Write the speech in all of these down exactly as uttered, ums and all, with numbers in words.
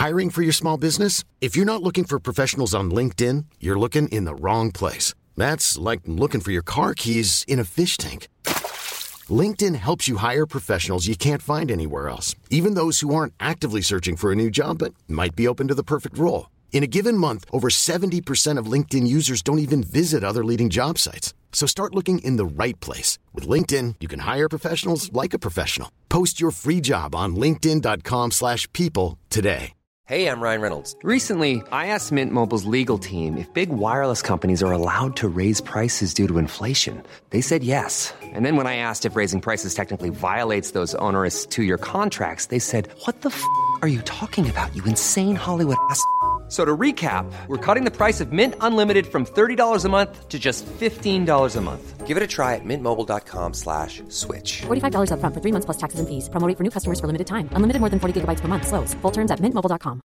Hiring for your small business? If you're not looking for professionals on LinkedIn, you're looking in the wrong place. That's like looking for your car keys in a fish tank. LinkedIn helps you hire professionals you can't find anywhere else, even those who aren't actively searching for a new job but might be open to the perfect role. In a given month, over seventy percent of LinkedIn users don't even visit other leading job sites. So start looking in the right place. With LinkedIn, you can hire professionals like a professional. Post your free job on linkedin.com slash people today. Hey, I'm Ryan Reynolds. Recently, I asked Mint Mobile's legal team if big wireless companies are allowed to raise prices due to inflation. They said yes. And then when I asked if raising prices technically violates those onerous two-year contracts, they said, what the f*** are you talking about, you insane Hollywood ass f- So to recap, we're cutting the price of Mint Unlimited from thirty dollars a month to just fifteen dollars a month. Give it a try at mintmobile.com slash switch. forty-five dollars up front for three months plus taxes and fees. Promo rate for new customers for limited time. Unlimited more than forty gigabytes per month. Slows full terms at mint mobile dot com.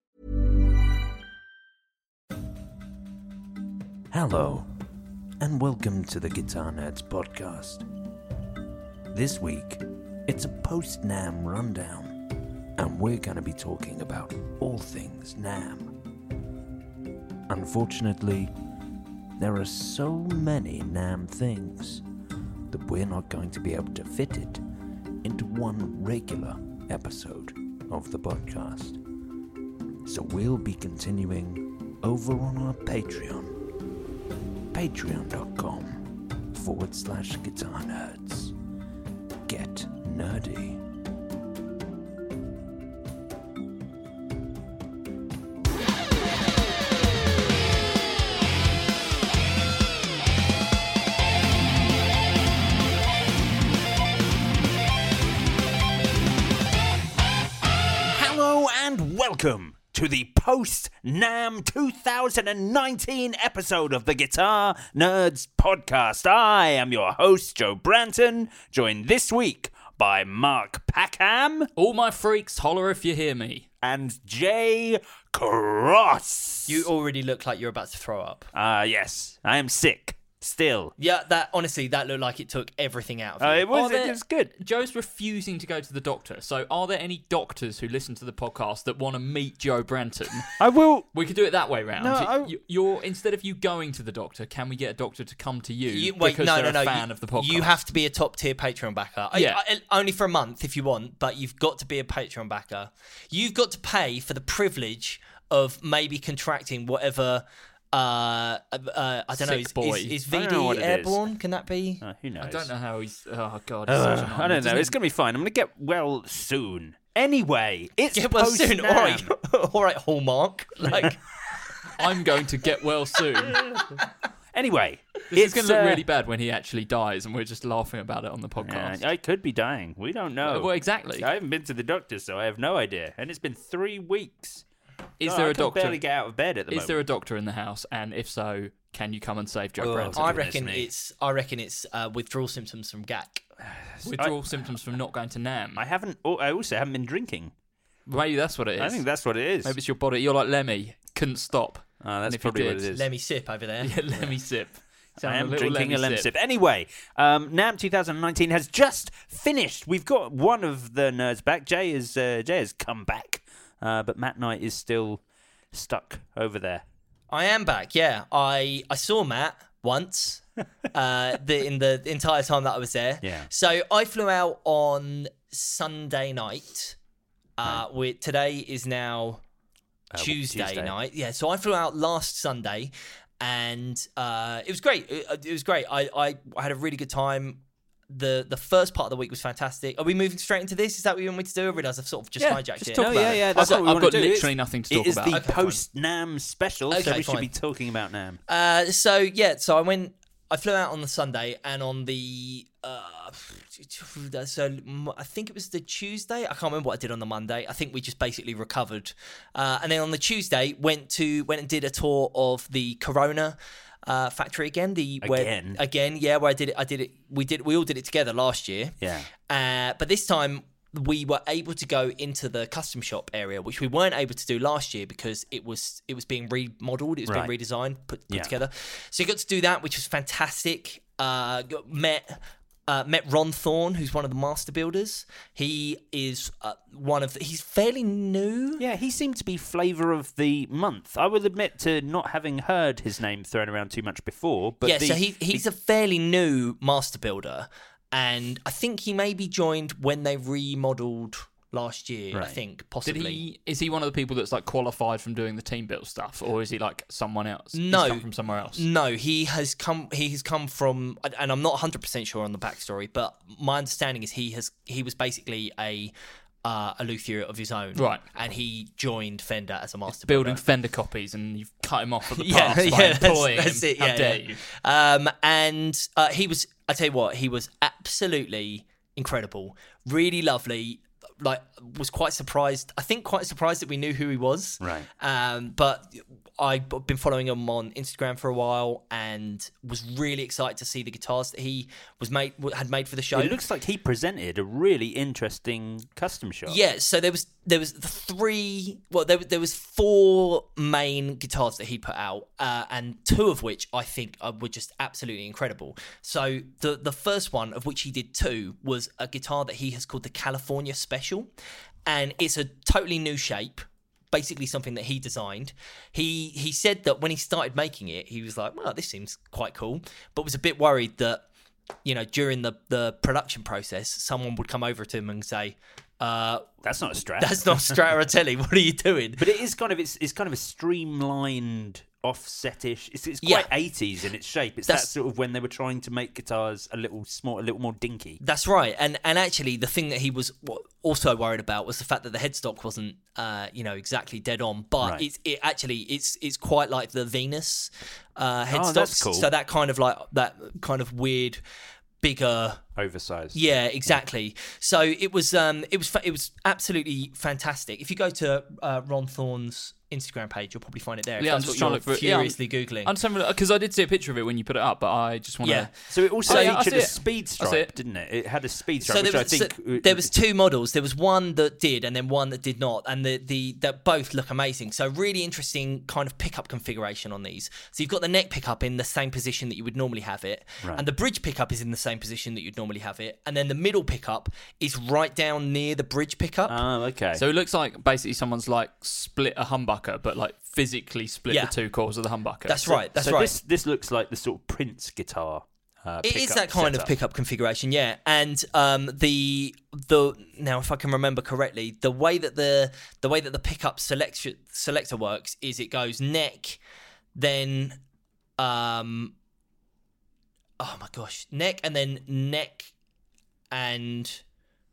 Hello, and welcome to the Guitar Nerds podcast. This week, it's a post-NAMM rundown, and we're going to be talking about all things NAMM. Unfortunately, there are so many NAMM things that we're not going to be able to fit it into one regular episode of the podcast. So we'll be continuing over on our Patreon, patreon.com forward slash guitar nerds. Get nerdy. Welcome to the post-NAMM two thousand nineteen episode of the Guitar Nerds podcast. I am your host, Joe Branton, joined this week by Mark Packham. All my freaks, holler if you hear me. And Jay Cross. You already look like you're about to throw up. Ah, uh, yes. I am sick. Still. Yeah, that honestly, that looked like it took everything out of you. Uh, it was, there, it was good. Joe's refusing to go to the doctor. So are there any doctors who listen to the podcast that want to meet Joe Branton? I will. We could do it that way round. No, I... you, you're instead of you going to the doctor, can we get a doctor to come to you, you wait, because no, they're no, a no. fan you, of the podcast? You have to be a top tier Patreon backer. Yeah. I, I, only for a month if you want, but you've got to be a Patreon backer. You've got to pay for the privilege of maybe contracting whatever... Uh, uh, I don't Sick know. Boy. Is, is, is I V don't know what D it airborne? is. Can that be? Uh, who knows? I don't know how he's... Oh, God. Uh, such an I don't know. Isn't It's it? going to be fine. I'm going to get well soon. Anyway, it's Get well soon. All right, all right, Hallmark. Like, I'm going to get well soon. Anyway, This it's is going to look uh, really bad when he actually dies and we're just laughing about it on the podcast. Uh, I could be dying. We don't know. Well, exactly. I haven't been to the doctor, so I have no idea. And it's been three weeks. Is God, there I a can doctor? barely get out of bed at the Is moment. there a doctor in the house? And if so, can you come and save Joe Oh, Branton? I goodness reckon me. it's. I reckon it's uh, withdrawal symptoms from G A C. Withdrawal symptoms from not going to NAMM. I haven't. Oh, I also haven't been drinking. Maybe that's what it is. I think that's what it is. Maybe it's your body. You're like Lemmy. Couldn't stop. Oh, And that's if you probably what it did- is. Let me sip over there. Yeah, Lemmy sip. I Sound am little drinking a Lemmy lemon sip. Anyway, um, NAMM twenty nineteen has just finished. We've got one of the nerds back. Jay is uh, Jay has come back, uh, but Matt Knight is still stuck over there. I am back. Yeah, I I saw Matt once. uh, the in the entire time that I was there. Yeah. So I flew out on Sunday night. Uh, right. we, today is now uh, Tuesday, Tuesday night. Yeah. So I flew out last Sunday. And uh, it was great. It, it was great. I, I, I had a really good time. The the first part of the week was fantastic. Are we moving straight into this? Is that what you want me to do? I realise I've sort of just yeah, hijacked just it. Talk oh, about yeah, yeah. That's I've what got, we I've got do. literally it's, nothing to talk it is about. the okay, post-NAMM special, okay, so we fine. should be talking about NAMM. Uh, so, yeah. So I went... I flew out on the Sunday, and on the... Uh, so I think it was the Tuesday. I can't remember what I did on the Monday. I think we just basically recovered. Uh, and then on the Tuesday, went to went and did a tour of the Corona... Uh, factory again. The where, again, again, yeah. Where I did it, I did it. We did. We all did it together last year. Yeah. Uh, but this time we were able to go into the custom shop area, which we weren't able to do last year because it was it was being remodeled. It was right. being redesigned, put, put yeah. together. So you got to do that, which was fantastic. Uh, got, met Uh, met Ron Thorne, who's one of the master builders. He is uh, one of the, he's fairly new. Yeah, he seemed to be flavour of the month. I will admit to not having heard his name thrown around too much before. But yeah, the, so he he's the, a fairly new master builder, and I think he maybe joined when they remodeled last year. Right. I think Did possibly. he? Is he one of the people that's like qualified from doing the team build stuff, or is he like someone else? No. He's come from somewhere else. No, he has come. He has come from, and I'm not one hundred percent sure on the backstory, but my understanding is he has. He was basically a uh, a luthier of his own, Right. And he joined Fender as a master Building builder. Fender copies, and you've cut him off at the Yeah, pass yeah, by that's- employing that's him. it, How yeah, dare yeah. you? Um, and uh, he was. I tell you what, he was absolutely incredible, really lovely. Like, was quite surprised. I think quite surprised that we knew who he was. Right. Um, but I've been following him on Instagram for a while, and was really excited to see the guitars that he was made had made for the show. it looks like he presented a really interesting custom shop. Yeah, so there was there was three. Well, there there was four main guitars that he put out, uh, and two of which I think are, were just absolutely incredible. So the the first one, of which he did two, was a guitar that he has called the California Special, and it's a totally new shape. Basically, something that he designed. He he said that when he started making it, he was like, "Well, this seems quite cool," but was a bit worried that, you know, during the, the production process, someone would come over to him and say, uh, That's not a Strat. "That's not Stratotelli. What are you doing?" But it is kind of it's it's kind of a streamlined, offsetish. It's it's Yeah. quite eighties in its shape. It's That's- that sort of when they were trying to make guitars a little small, a little more dinky. That's right, and and actually, the thing that he was also worried about was the fact that the headstock wasn't, uh, you know, exactly dead on. But Right. it's it actually it's it's quite like the Venus uh, headstocks. Oh, that's cool. So that kind of like that kind of weird, bigger. Oversized. Yeah, exactly. So it was um it was fa- it was absolutely fantastic. If you go to uh, Ron Thorne's Instagram page, you'll probably find it there. If Yeah, I'm that's just what trying to you're look for it. Yeah, I'm- furiously googling. I'm just because I did see a picture of it when you put it up, but I just want to. Yeah. So it also Oh, yeah, I featured see a it. speed I see stripe, it. didn't it? It had a speed stripe, So there which was, I think so there was two models. There was one that did, and then one that did not, and the the that both look amazing. So really interesting kind of pickup configuration on these. So you've got the neck pickup in the same position that you would normally have it, Right. and the bridge pickup is in the same position that you'd normally have it, and then the middle pickup is right down near the bridge pickup. Oh, okay. So it looks like basically someone's like split a humbucker, but like physically split Yeah. the two cores of the humbucker. That's right. That's so right. This this looks like the sort of Prince guitar. Uh, It is pickup that kind setup. of pickup configuration, yeah. And um, the the now, if I can remember correctly, the way that the the way that the pickup selection selector works is it goes neck, then um, oh my gosh, neck, and then neck and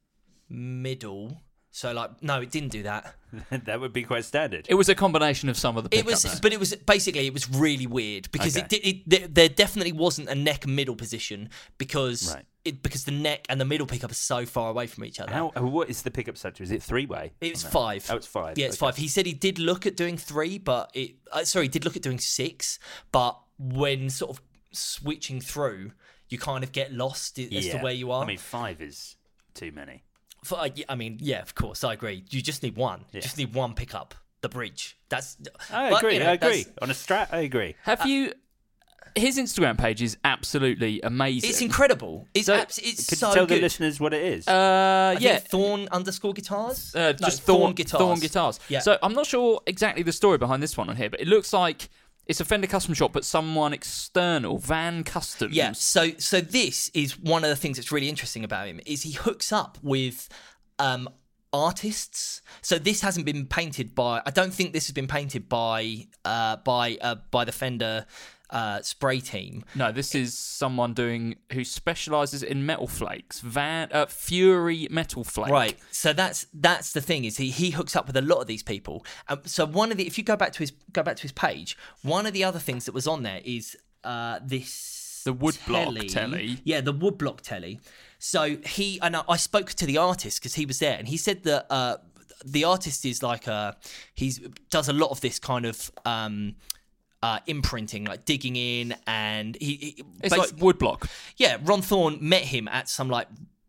middle. So like, no, it didn't do that. That would be quite standard. It was a combination of some of the It pickups. was, but it was basically it was really weird because Okay. it, did, it there, there definitely wasn't a neck and middle position because Right. it because the neck and the middle pickup are so far away from each other. How, uh, what is the pickup sector? Is it three way? It's five. Oh, it's five. Yeah, it's Okay. five. He said he did look at doing three, but it uh, sorry, he did look at doing six, but when sort of switching through, you kind of get lost i- as Yeah. to where you are. I mean, five is too many. For, uh, yeah, I mean, yeah, of course, I agree. You just need one. Yeah. You just need one pickup, the bridge. That's. I but, agree. you know, I agree. that's- On a Strat, I agree. Have you? His Instagram page is absolutely amazing. It's incredible. It's So, abs- it's Could so you tell good. the listeners what it is? Uh, I yeah, think Thorn underscore guitars. Uh, No, just Thorn Thorn, guitars. Thorn guitars. Yeah. So I'm not sure exactly the story behind this one on here, but it looks like it's a Fender custom shop, but someone external, Van Customs. Yeah. So so this is one of the things that's really interesting about him is he hooks up with um, artists. So this hasn't been painted by. I don't think this has been painted by uh, by uh, by the Fender uh, spray team. No, this is someone doing who specialises in metal flakes. Van uh, Fury Metal Flake. Right. So that's that's the thing is he he hooks up with a lot of these people. Um, so one of the if you go back to his go back to his page, one of the other things that was on there is uh, this The woodblock telly. Yeah, the woodblock telly. So he and I, I spoke to the artist because he was there, and he said that uh, the artist is like a he's does a lot of this kind of um, uh, imprinting, like digging in, and he, he It's basi- like woodblock. yeah, Ron Thorne met him at some like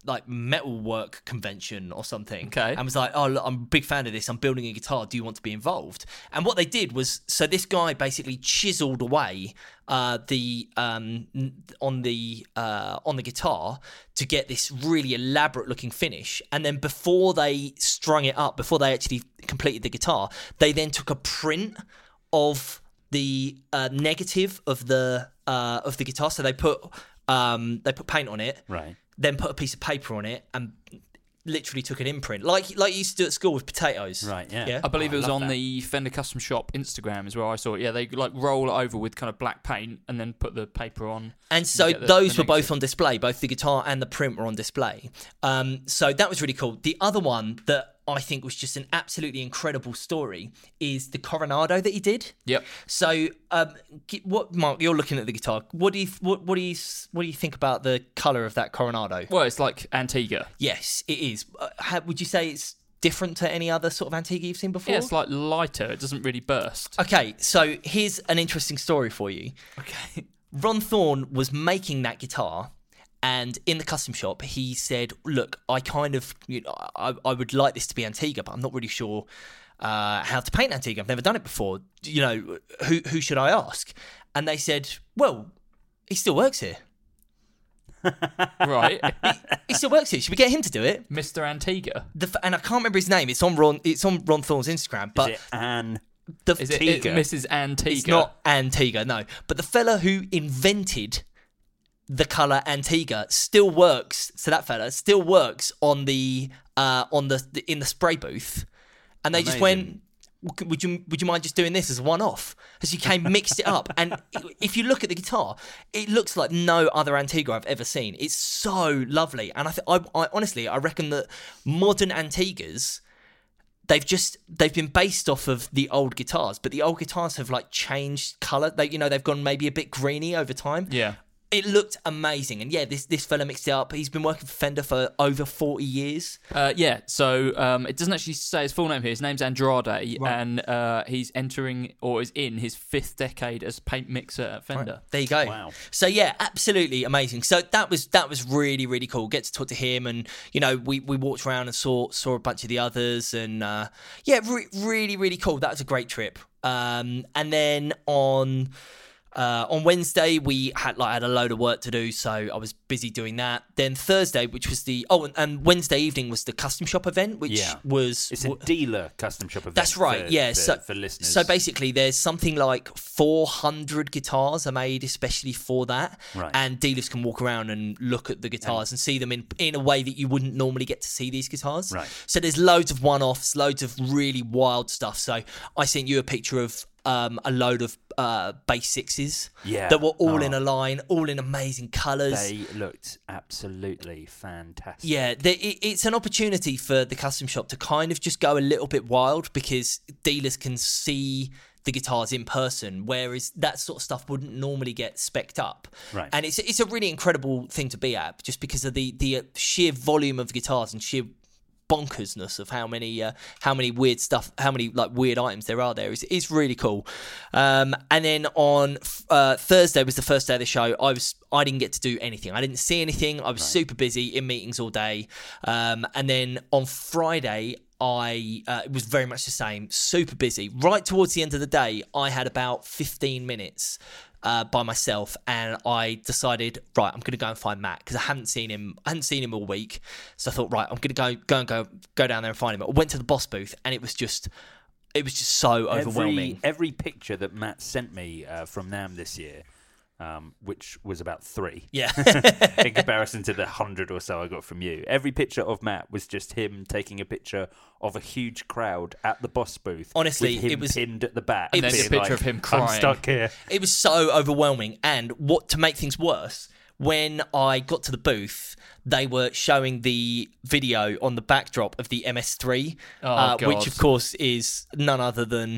like metalwork convention or something. Okay. And was like, oh, look, I'm a big fan of this. I'm building a guitar. Do you want to be involved? And what they did was, so this guy basically chiseled away uh, the um, on the uh, on the guitar to get this really elaborate looking finish. And then before they strung it up, before they actually completed the guitar, they then took a print of the uh, negative of the uh, of the guitar. So they put um, they put paint on it. Right. Then put a piece of paper on it and literally took an imprint, like like you used to do at school with potatoes. Right, yeah. yeah? I believe Oh, it was I love on that. the Fender Custom Shop Instagram is where I saw it. Yeah, they like roll it over with kind of black paint and then put the paper on. And so get the- those the were both negative. on display. Both the guitar and the print were on display. Um, so that was really cool. The other one that I think was just an absolutely incredible story is the Coronado that he did. Yep. So, um, g- what Mark? You're looking at the guitar. What do you what, what do you what do you think about the color of that Coronado? Well, it's like Antigua. Yes, it is. Uh, how, would you say it's different to any other sort of Antigua you've seen before? Yeah, it's like lighter. It doesn't really burst. Okay, so here's an interesting story for you. Okay. Ron Thorne was making that guitar, and in the custom shop, he said, "Look, I kind of, you know, I, I would like this to be Antigua, but I'm not really sure uh, how to paint Antigua. I've never done it before. You know, who who should I ask?" And they said, "Well, he still works here. Right. He still works here. Should we get him to do it?" Mister Antigua. The, f- and I can't remember his name. It's on Ron. It's on Ron Thorne's Instagram, but Is it Anne? the Is it, it Antigua? Missus Antigua? It's not Antigua, no. But the fella who invented the colour Antigua still works. So that fella still works on the uh, on the, the in the spray booth, and they just went, Amazing. "Would you would you mind just doing this as a one off?" As you came, mixed it up, and if you look at the guitar, it looks like no other Antigua I've ever seen. It's so lovely, and I, th- I, I honestly I reckon that modern Antiguas, they've just they've been based off of the old guitars, but the old guitars have like changed colour. They you know they've gone maybe a bit greeny over time. Yeah. It looked amazing, and yeah, this this fella mixed it up. He's been working for Fender for over forty years. Uh, yeah, so um, it doesn't actually say his full name here. His name's Andrade, and uh, he's entering or is in his fifth decade as paint mixer at Fender. There you go. Wow. So yeah, absolutely amazing. So that was that was really really cool. Get to talk to him, and you know we, we walked around and saw saw a bunch of the others, and uh, yeah, re- really really cool. That was a great trip. Um, and then on. Uh, on Wednesday, we had like had a load of work to do, so I was busy doing that. Then Thursday, which was the oh, and, and Wednesday evening was the custom shop event, which Yeah. was It's a dealer custom shop event. that's right, for- yeah. For, so for listeners. so basically, there's something like four hundred guitars are made especially for that, Right. and dealers can walk around and look at the guitars and see them in in a way that you wouldn't normally get to see these guitars. Right. So there's loads of one-offs, loads of really wild stuff. So I sent you a picture of. Um, a load of uh, bass sixes Yeah. that were all Oh. in a line, all in amazing colours. They looked absolutely fantastic. Yeah, the, it, it's an opportunity for the custom shop to kind of just go a little bit wild because dealers can see the guitars in person, whereas that sort of stuff wouldn't normally get specced up. Right. And it's it's a really incredible thing to be at, just because of the the sheer volume of guitars and sheer bonkersness of how many uh, how many weird stuff, how many like weird items there are there. It's, it's really cool. Um, and then on uh, Thursday was the first day of the show. I was I didn't get to do anything. I didn't see anything. I was super busy in meetings all day. Um, and then on Friday, I uh, it was very much the same. Super busy. Right towards the end of the day, I had about fifteen minutes. Uh, by myself, and I decided, right, I'm going to go and find Matt because I hadn't seen him. I hadn't seen him all week, so I thought, right, I'm going to go, go and go, go down there and find him. I went to the Boss booth, and it was just, it was just so overwhelming. Every, every picture that Matt sent me uh, from NAMM this year, um, which was about three, Yeah, in comparison to the hundred or so I got from you. Every picture of Matt was just him taking a picture of a huge crowd at the Boss booth. Honestly, with him it was- pinned at the back. And then being a picture like, of him I'm crying. stuck here. it was so overwhelming. And what to make things worse, when I got to the booth, they were showing the video on the backdrop of the M S three, Oh, uh, God. which of course is none other than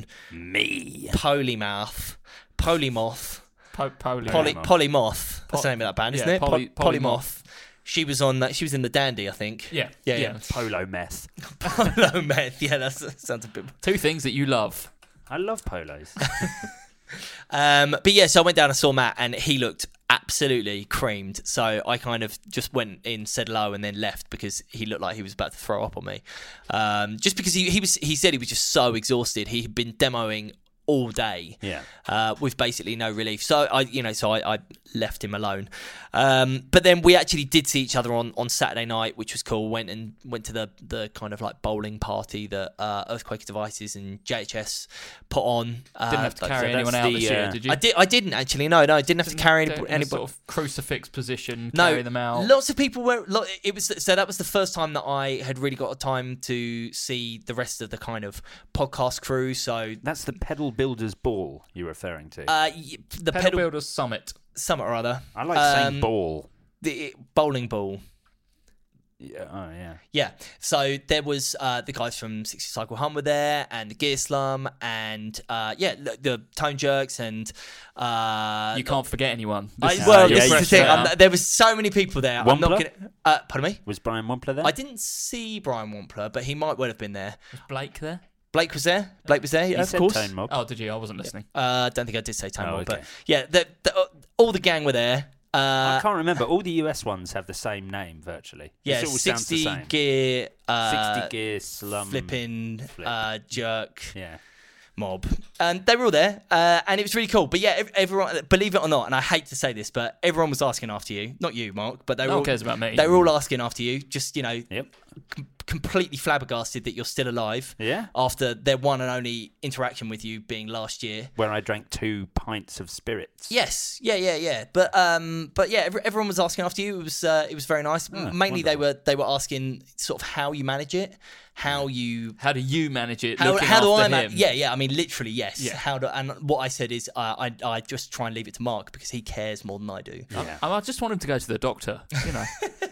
Me. Polymouth, Polymoth. Po- Poly. Poly, Polymoth. Polymoth. That's the name of that band, isn't yeah, it? Poly- Po- Polymoth. Polymoth. She was on that. She was in the Dandy, I think. Yeah, yeah, yeah. yeah. Polo meth. Polo meth. Yeah, that's, that sounds a bit. Two things that you love. I love polos. Um, but yeah, so I went down and saw Matt, and he looked absolutely creamed. So I kind of just went in, said hello, and then left because he looked like he was about to throw up on me. Um, just because he he was he said he was just so exhausted. He had been demoing all day, Yeah. uh, with basically no relief. So I, you know, so I, I left him alone. Um, but then we actually did see each other on, on Saturday night, which was cool. Went and went to the the kind of like bowling party that uh, Earthquake Devices and J H S put on. Uh, Didn't have to like- carry so anyone that's out the, this year, uh, did you? I did. I didn't actually. No, no, I didn't have to carry Get any, in a anybody. sort of crucifix position, No, carry them out. lots of people were. lo- It was so that was the first time that I had really got a time to see the rest of the kind of podcast crew. So That's the Pedal Builders Ball you're referring to. uh, y- the Pedal, pedal, Builders Summit. summit or other. I like um, saying ball. The bowling ball. Yeah, oh, yeah. Yeah, so there was uh, the guys from sixty Cycle Hunt were there, and the Gear Slum, and uh, yeah, the, the Tone Jerks, and uh, You can't forget anyone. I, This is- well, yeah, this is you the thing. can. I'm- there was so many people there. I'm not Wampler? gonna. Uh, pardon me. Was Brian Wampler there? I didn't see Brian Wampler, but he might well have been there. Was Blake there? Blake was there. Blake was there. Yeah, He of said course. Tone Mob. Oh, did you? I wasn't listening. Uh, I don't think I did say Tone Oh, Mob, but okay. yeah, the, the, uh, all the gang were there. I Uh, can't remember. All the U S ones have the same name virtually. yeah, it all sounds the sixty same. gear, uh, sixty gear slum. flipping, flip. uh, jerk. Yeah. Mob, and they were all there, uh, and it was really cool. But yeah, ev- everyone, believe it or not, and I hate to say this, but everyone was asking after you, not you, Mark, but they were No one all, cares about me. They were all asking after you, just you know, Yep. com- completely flabbergasted that you're still alive. Yeah. After their one and only interaction with you being last year. Where I drank two pints of spirits. Yes, yeah, yeah, yeah. But um, but yeah, every, everyone was asking after you. It was uh, it was very nice. Ah, Mainly, they were they were asking sort of how you manage it, how you How do you manage it? How, looking how do after I? Ma- him? yeah, yeah. I mean, literally, yes. Yeah. How do? And what I said is, uh, I I just try and leave it to Mark because he cares more than I do. Yeah. I, I just want him to go to the doctor. You know.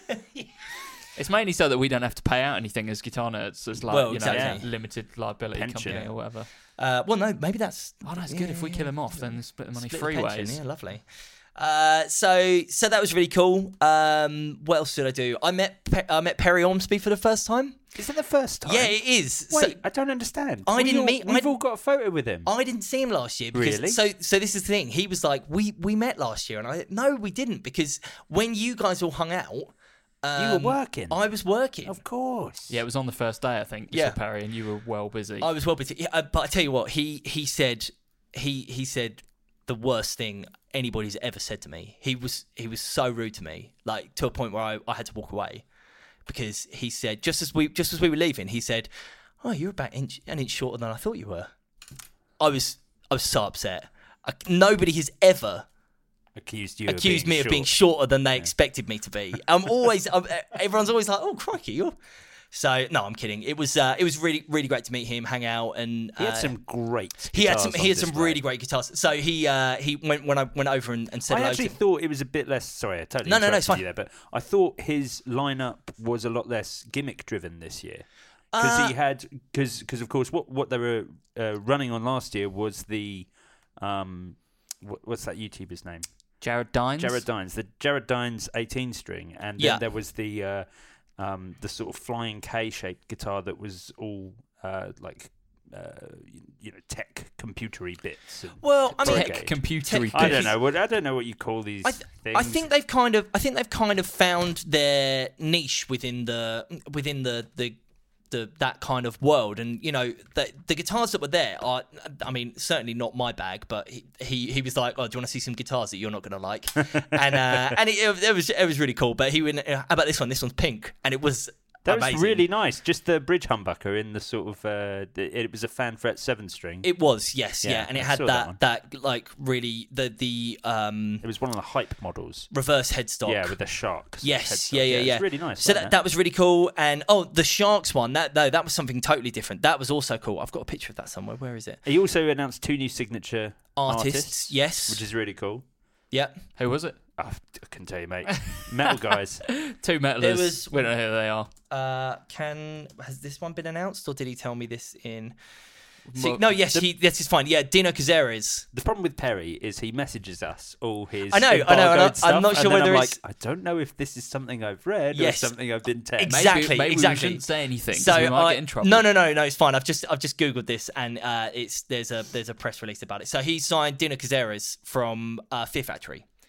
It's mainly so that we don't have to pay out anything as guitar nerds, as like Well, you know, exactly. limited liability Pension. company or whatever. Uh, well, no, maybe that's. Oh, that's good. If we kill him off, then split the money split the three pension, ways. Yeah, lovely. Uh, so so that was really cool. Um, what else did I do? I met Pe- I met Perry Ormsby for the first time. Is it the first time? Yeah, it is. Wait, So, I don't understand. I We didn't all, meet- We've I- all got a photo with him. I didn't see him last year because Really? so so this is the thing. He was like, we we met last year, and I no, we didn't because when you guys all hung out, um, You were working. I was working. Of course. Yeah, it was on the first day, I think. Yeah. For Perry, and you were well busy. I was well busy. Yeah, uh, but I tell you what, he he said he he said the worst thing anybody's ever said to me. He was he was so rude to me, like to a point where I, I had to walk away because he said just as we just as we were leaving, he said, "Oh, you're about inch, an inch shorter than I thought you were." I was I was so upset. I, nobody has ever Accused you. accused of being me short. of being shorter than they expected me to be. I'm always I'm, everyone's always like, "Oh, crikey, you're." So no, I'm kidding. It was uh, it was really really great to meet him, hang out, and He had uh, some great. he had some guitars he on had some display. really great guitars. So he uh, he went when I went over and, and said I hello actually to him. thought it was a bit less. Sorry, I totally No, no, no, interrupted it's fine. you there, but I thought his lineup was a lot less gimmick driven this year because Uh, he had because because of course what what they were uh, running on last year was the um what, what's that YouTuber's name? Jared Dines. Jared Dines, the Jared Dines eighteen string, and then Yeah. there was the uh, um, the sort of flying K-shaped guitar that was all uh, like uh, you know tech computery bits. And Well, I mean, Tech Brigade. computery. I don't know what I don't know what you call these I, th- things. I think they've kind of I think they've kind of found their niche within the within the the. The, that kind of world, and you know the the guitars that were there are, I mean, certainly not my bag, but he he, he was like, "Oh, do you want to see some guitars that you're not going to like?" and uh, and it, it was it was really cool. But he went, "How about this one? This one's pink," and it was that amazing. was really nice. Just the bridge humbucker in the sort of uh, the, it was a fan fret seven string. It, It was, yes, yeah, Yeah, and it I had saw that, that that like really the the um was one of the hype models. reverse headstock. Yeah, with the sharks. Yes, headstock. yeah, yeah, it's yeah. really nice. So wasn't that, it? that was really cool. And oh, the Sharks one, that no, that was something totally different. That was also cool. I've got a picture of that somewhere. Where is it? He also announced two new signature Artists, artists, yes. which is really cool. Yeah. Who was it? Oh, I can tell you, mate. Metal guys. Two metalers. There was- We don't know who they are. Uh, can has this one been announced, or did he tell me this in? See, Well, no, yes, he. This is fine. Yeah, Dino Cazares. The problem with Perry is he messages us all his. I know, I know, and embargoed I- I'm stuff, not sure and then whether I'm it's- like, I don't know if this is something I've read Yes. or something I've been texted. Exactly. Maybe, maybe exactly. we shouldn't say anything. So So we might I, get in trouble. no, no, no, no. It's fine. I've just I've just googled this, and uh, it's there's a there's a press release about it. So he signed Dino Cazares from uh, Fear Factory,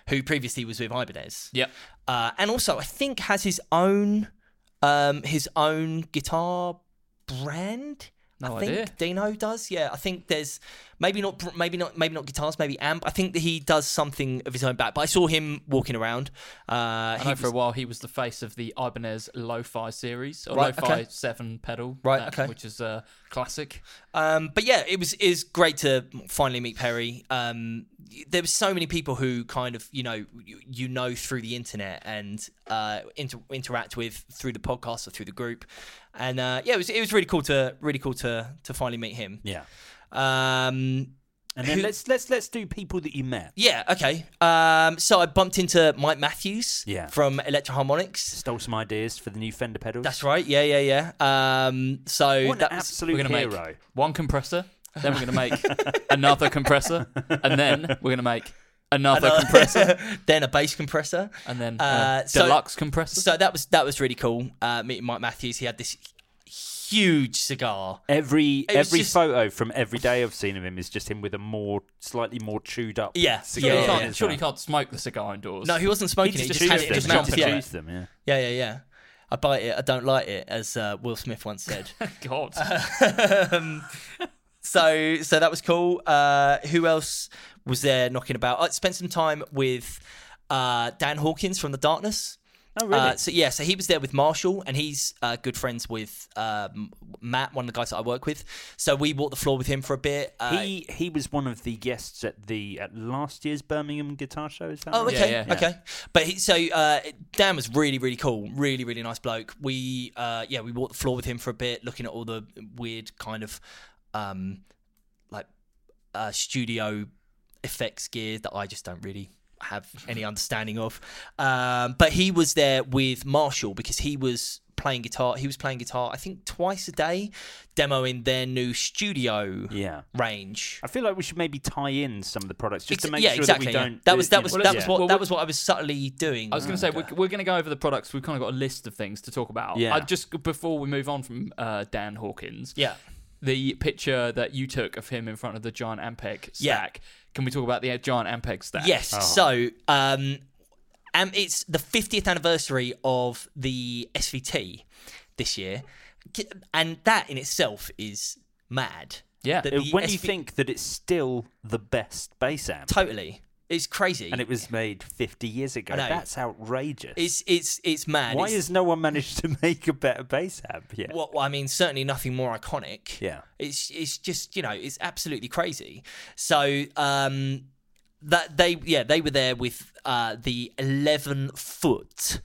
who previously was with Ibanez. Yep. Uh, and also, I think has his own um, his own guitar brand. No I think idea. Dino does. Yeah, I think there's maybe not maybe not maybe not guitars, maybe amp. I think that he does something of his own back. But I saw him walking around. Uh, I he know was, for a while he was the face of the Ibanez Lo-Fi series, or Right, Lo-Fi okay. seven pedal, Right, that- okay. which is a classic. Um, but yeah, it was is great to finally meet Perry. Um, there were so many people who kind of you know you, you know through the internet and uh, inter- interact with through the podcast or through the group, and uh, yeah, it was it was really cool to really cool to to finally meet him. Yeah. Um, And then who- let's let's let's do people that you met. yeah, okay. Um, so I bumped into Mike Matthews Yeah. from Electro Harmonics. Stole some ideas for the new Fender pedals. That's right. Yeah, yeah, yeah. Um, so What an that was, absolute We're gonna hero. make one compressor, then we're gonna make another compressor, and then we're gonna make another compressor, then a bass compressor. and then Uh, uh, so- deluxe compressor. So that was that was really cool. Uh, meeting Mike Matthews, he had this huge cigar. Every It was every just- photo from every day I've seen of him is just him with a more slightly more chewed up. Yeah, cigar Surely, yeah, you in can't, yeah. his surely you mouth. can't smoke the cigar indoors. No, he wasn't smoking He it. He just just had chews it them. just He mounted. just Yeah. chews them. Yeah. yeah, yeah, yeah. I bite it. I don't like it, as uh, Will Smith once said. God. um, so so that was cool. Uh, who else was there knocking about? I spent some time with uh, Dan Hawkins from The Darkness. Oh really? Uh, so yeah, so he was there with Marshall, and he's uh, good friends with um, Matt, one of the guys that I work with. So we walked the floor with him for a bit. Uh, he he was one of the guests at the at last year's Birmingham Guitar Show. Is that Oh, right? okay, Yeah, yeah. okay. But he, so uh, Dan was really, really cool, really, really nice bloke. We, uh, yeah, we walked the floor with him for a bit, looking at all the weird kind of, um, like, uh, studio effects gear that I just don't really have any understanding of. Um, but he was there with Marshall because he was playing guitar. He was playing guitar, I think, twice a day, demoing their new studio Yeah. range. I feel like we should maybe tie in some of the products just to Ex- make yeah, sure exactly. that we yeah. don't. That was that you was know- that yeah. was what Well, that we- was what I was subtly doing. I was going to say we're, we're going to go over the products. We've kind of got a list of things to talk about. Yeah. I just before we move on from uh, Dan Hawkins, yeah. the picture that you took of him in front of the giant Ampeg Yeah. stack. Can we talk about the giant Ampeg stack? Yes. Oh. So, um, and it's the fiftieth anniversary of the S V T this year, and that in itself is mad. Yeah. That Uh, the when you S V think that it's still the best bass amp, totally, it's crazy, and it was made fifty years ago, I know. that's outrageous. it's it's it's mad. Why It's- has no one managed to make a better bass amp yet? Well, I mean, certainly nothing more iconic. Yeah. It's it's just, you know, it's absolutely crazy. So um, that they yeah they were there with uh, the eleven foot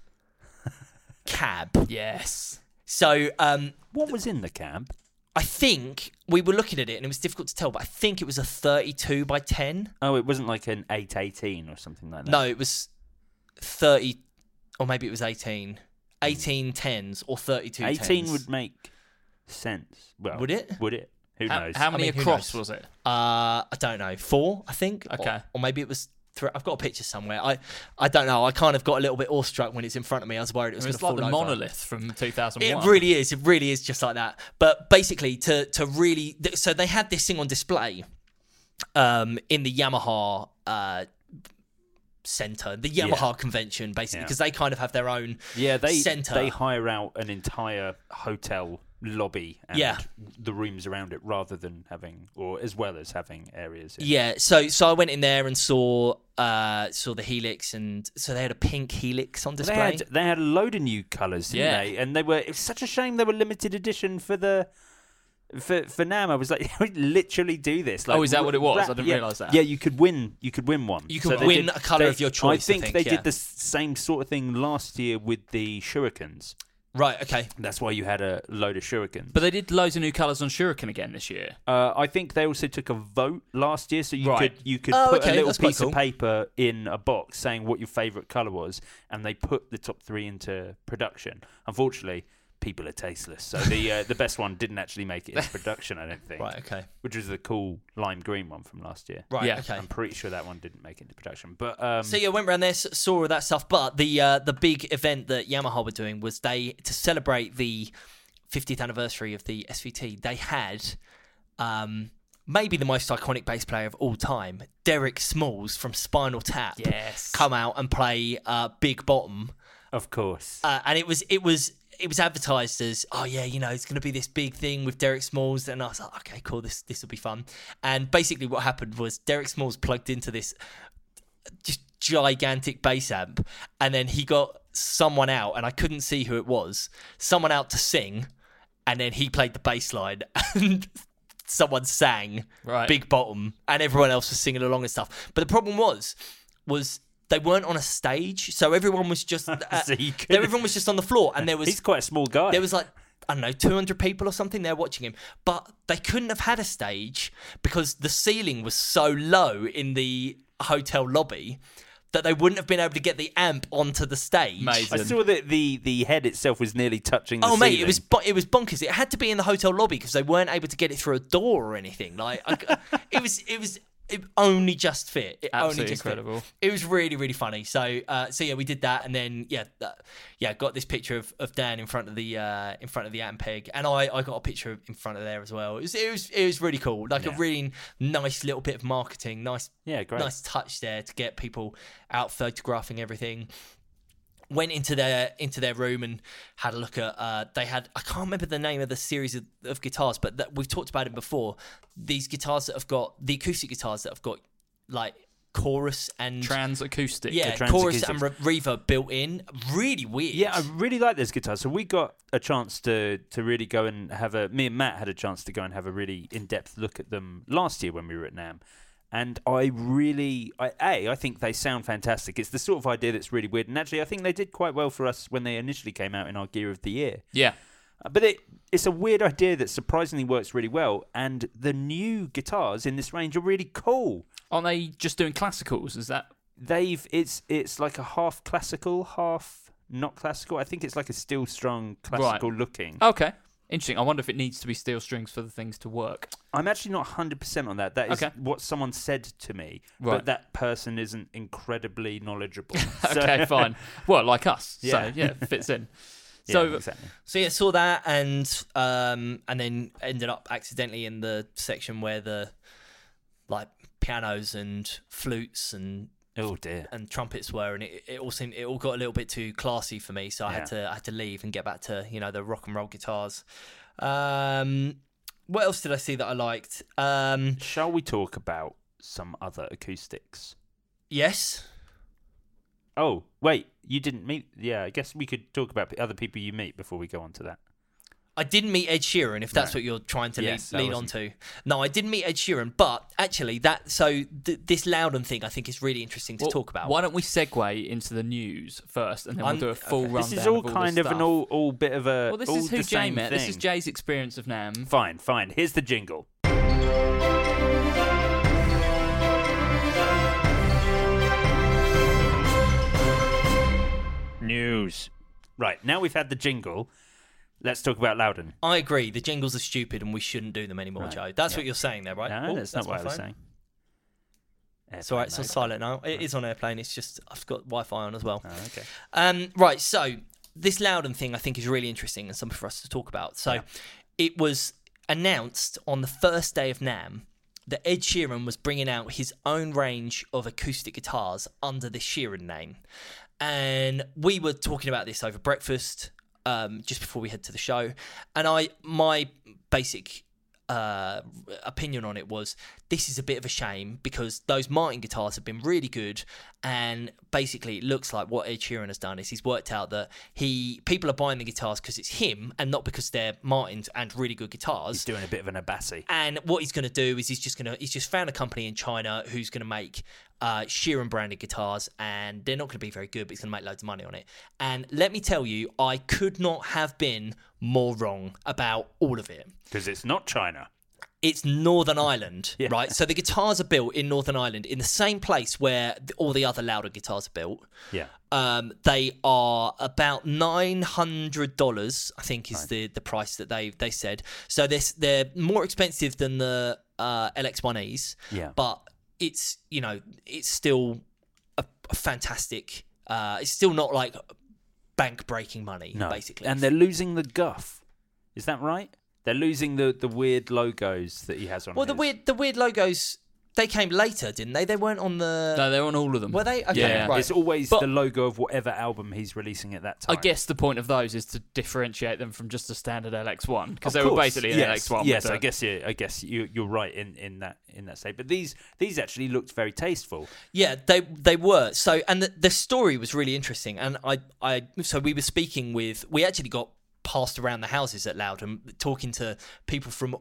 cab. Yes. So um, What was in the cab? I think we were looking at it and it was difficult to tell, but I think it was a thirty-two by ten. Oh, it wasn't like an eight eighteen or something like that. No, it was thirty, or maybe it was eighteen. eighteen tens or thirty-two eighteen tens. would make sense. Well, Would it? Would it? Who How, knows? how many mean, who across knows? was it? Uh, I don't know. Four, I think. Okay. Or, or maybe it was three. I've got a picture somewhere. I, I don't know. I kind of got a little bit awestruck when it's in front of me. I was worried it was It going was to like fall the over. monolith from two thousand It one. really is. It really is just like that. But basically, to to really, th- so they had this thing on display, um, in the Yamaha uh center, the Yamaha Yeah. convention, basically, Yeah. because they kind of have their own Yeah, they center. they hire out an entire hotel lobby and Yeah. the rooms around it, rather than having, or as well as having areas. In. Yeah, so so I went in there and saw uh saw the Helix, and so they had a pink Helix on They display. had they had a load of new colours, didn't Yeah. they? And they were. It was such a shame they were limited edition for the. For for NAMM, I was like, we literally do this. Like, Oh, is that what it was? ra- I didn't yeah, realise that. Yeah, you could win. You could win one. You could they win did- a colour they- of your choice, I I think, think, they yeah. did the s- same sort of thing last year with the Shurikens. Right, okay. That's why you had a load of Shurikens. But they did loads of new colours on Shuriken again this year. Uh, I think they also took a vote last year, so you Right. could you could Oh, put okay, a little that's quite piece cool. of paper in a box saying what your favourite colour was, and they put the top three into production. Unfortunately, people are tasteless, so the uh, the best one didn't actually make it into production, I don't think. Right, okay. Which was the cool lime green one from last year. Right, Yeah. okay. I'm pretty sure that one didn't make it into production, but um, So yeah, went around there, s- saw all that stuff. But the uh, the big event that Yamaha were doing was they, to celebrate the fiftieth anniversary of the S V T, they had um, maybe the most iconic bass player of all time, Derek Smalls from Spinal Tap, Yes. come out and play uh, Big Bottom. Of course. Uh, and it was it was it was advertised as, oh yeah, you know, it's going to be this big thing with Derek Smalls, and I was like, okay, cool, this this will be fun. And basically, what happened was Derek Smalls plugged into this just gigantic bass amp, and then he got someone out, and I couldn't see who it was, someone out to sing, and then he played the bass line, and someone sang Right. Big Bottom, and everyone else was singing along and stuff. But the problem was, was they weren't on a stage, so everyone was just, uh, So you could- everyone was just on the floor, and there was He's quite a small guy. there was like, I don't know, two hundred people or something there watching him. But they couldn't have had a stage because the ceiling was so low in the hotel lobby that they wouldn't have been able to get the amp onto the stage. Amazing. I saw that the, the head itself was nearly touching the Oh mate, ceiling. it was bo- it was bonkers. It had to be in the hotel lobby because they weren't able to get it through a door or anything. Like I, it was, it was. It only just fit. It only Absolutely just fit. incredible. It was really, really funny. So, uh, so yeah, we did that, and then yeah, uh, yeah, got this picture of, of Dan in front of the uh, in front of the Ampeg, and I, I got a picture in front of there as well. It was it was it was really cool. Like Yeah. a really nice little bit of marketing, nice Yeah, great. nice touch there to get people out photographing everything. Went into their into their room and had a look at. Uh, they had I can't remember the name of the series of, of guitars, but that, we've talked about it before. These guitars that have got the acoustic guitars that have got like chorus and Trans acoustic. yeah, trans chorus and acoustics. re- reverb built in. Really weird. Yeah, I really like those guitars. So we got a chance to to really go and have a. Me and Matt had a chance to go and have a really in depth look at them last year when we were at NAMM, and I really, I, a, I think they sound fantastic. It's the sort of idea that's really weird, and actually, I think they did quite well for us when they initially came out in our Gear of the Year. Yeah. Uh, But it, it's a weird idea that surprisingly works really well, and the new guitars in this range are really cool. Aren't they just doing classicals? Is that They've it's it's like a half classical, half not classical. I think it's like a steel strung classical looking. okay? Interesting. I wonder if it needs to be steel strings for the things to work. I'm actually not one hundred percent on that. That is Okay. what someone said to me, Right. but that person isn't incredibly knowledgeable. Okay, So- fine. Well, like us. Yeah. So yeah, fits in. Yeah, So exactly. So yeah, saw that and um and then ended up accidentally in the section where the like pianos and flutes and Oh dear. and trumpets were, and it, it all seemed it all got a little bit too classy for me, so I had Yeah. to I had to leave and get back to you know the rock and roll guitars. Um, what else did I see that I liked? Um, Shall we talk about some other acoustics? yes, Oh wait, you didn't meet. Yeah, I guess we could talk about other people you meet before we go on to that. I didn't meet Ed Sheeran, if that's No. what you're trying to Yes, that lead, lead on wasn't- to. No, I didn't meet Ed Sheeran, but actually that so th- this Loudon thing I think is really interesting to well, talk about. Why don't we segue into the news first, and then I'm- we'll do a full okay. rundown. This is all of all kind the of an stuff. all, all bit of a. Well, this all is who the Jay same met. This is thing. Jay's experience of NAMM. Fine, fine. Here's the jingle. News. Right, now we've had the jingle. Let's talk about Loudon. I agree. The jingles are stupid, and we shouldn't do them anymore, Right, Joe. That's yeah. what you're saying there, right? No, Oh, that's, not what my I was phone. saying. It's all right. It's on Airplane silent now. It is on airplane. It's just I've got Wi-Fi on as well. mode. Oh, okay. Um, right, so this Loudon thing I think is really interesting and something for us to talk about. So Yeah. it was announced on the first day of NAMM that Ed Sheeran was bringing out his own range of acoustic guitars under the Sheeran name. And we were talking about this over breakfast um, just before we head to the show. And I, my basic uh, opinion on it was this is a bit of a shame because those Martin guitars have been really good, and basically it looks like what Ed Sheeran has done is he's worked out that he people are buying the guitars because it's him and not because they're Martins and really good guitars. He's doing a bit of an Abassi. And what he's going to do is he's just going to he's just found a company in China who's going to make uh, Sheeran branded guitars, and they're not going to be very good, but he's going to make loads of money on it. And let me tell you, I could not have been more wrong about all of it. Because it's not China. It's Northern Ireland, Yeah. right? So the guitars are built in Northern Ireland, in the same place where th- all the other Loudon guitars are built. Yeah. Um, they are about nine hundred dollars, I think, is the, the price that they they said. So this they're more expensive than the uh, L X one E's. Yeah. But it's you know it's still a, a fantastic. Uh, it's still not like bank breaking money, No. basically. And they're losing the guff. Is that right? They're losing the, the weird logos that he has on. Well, his. the weird the weird logos, they came later, didn't they? They weren't on the. No, they're on all of them. Were they? Okay, Yeah. right. It's always But- the logo of whatever album he's releasing at that time. I guess the point of those is to differentiate them from just a standard L X one because Of they were course, basically an yes, L X one. Yes, with I the- guess you, I guess you, you're right in, in that in that state. But these these actually looked very tasteful. Yeah, they they were. So, and the, the story was really interesting. And I, I, so we were speaking with, we actually got passed around the houses at Loudon, talking to people from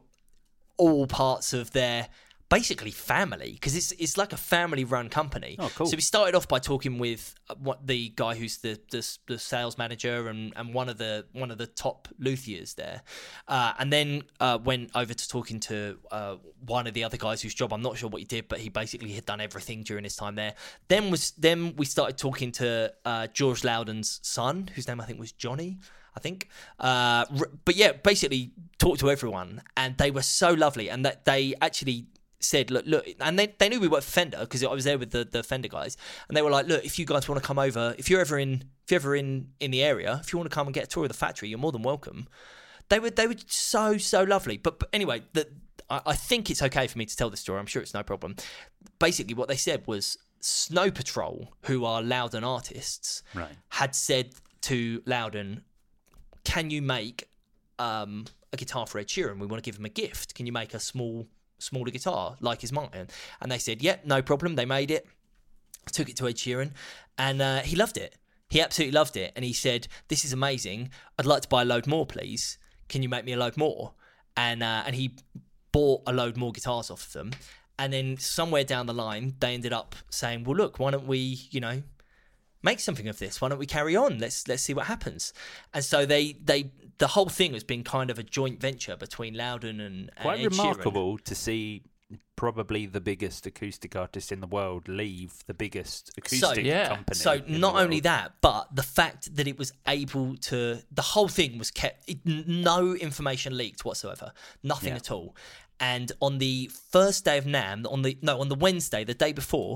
all parts of their basically family, because it's it's like a family run company. Oh, cool. So we started off by talking with uh, what the guy who's the the, the sales manager and, and one of the one of the top luthiers there, uh, and then uh, went over to talking to uh, one of the other guys whose job I'm not sure what he did, but he basically had done everything during his time there. Then was then we started talking to uh, George Loudon's son, whose name I think was Johnny. I think. Uh, r- but yeah, basically talked to everyone, and they were so lovely, and that they actually said, look, look, and they, they knew we worked for Fender because I was there with the, the Fender guys, and they were like, look, if you guys want to come over, if you're ever in, if you're ever in, in the area, if you want to come and get a tour of the factory, you're more than welcome. They were they were so so lovely. But, but anyway, the, I, I think it's okay for me to tell this story. I'm sure it's no problem. Basically, what they said was Snow Patrol, who are Loudon artists, Right. had said to Loudon, can you make um, a guitar for Ed Sheeran? We want to give him a gift. Can you make a small, smaller guitar like his Martin? And they said, yeah, no problem. They made it, took it to Ed Sheeran, and uh, he loved it. He absolutely loved it. And he said, this is amazing. I'd like to buy a load more, please. Can you make me a load more? And uh, and he bought a load more guitars off of them. And then somewhere down the line, they ended up saying, well, look, why don't we, you know, make something of this? Why don't we carry on? Let's let's see what happens. And so they they the whole thing has been kind of a joint venture between Loudon and, and Quite Ed Sheeran. remarkable to see probably the biggest acoustic artist in the world leave the biggest acoustic yeah. company. So in not the only world. that, but the fact that it was able to, the whole thing was kept, it, no information leaked whatsoever, nothing Yeah. at all. And on the first day of NAMM, on the no, on the Wednesday, the day before,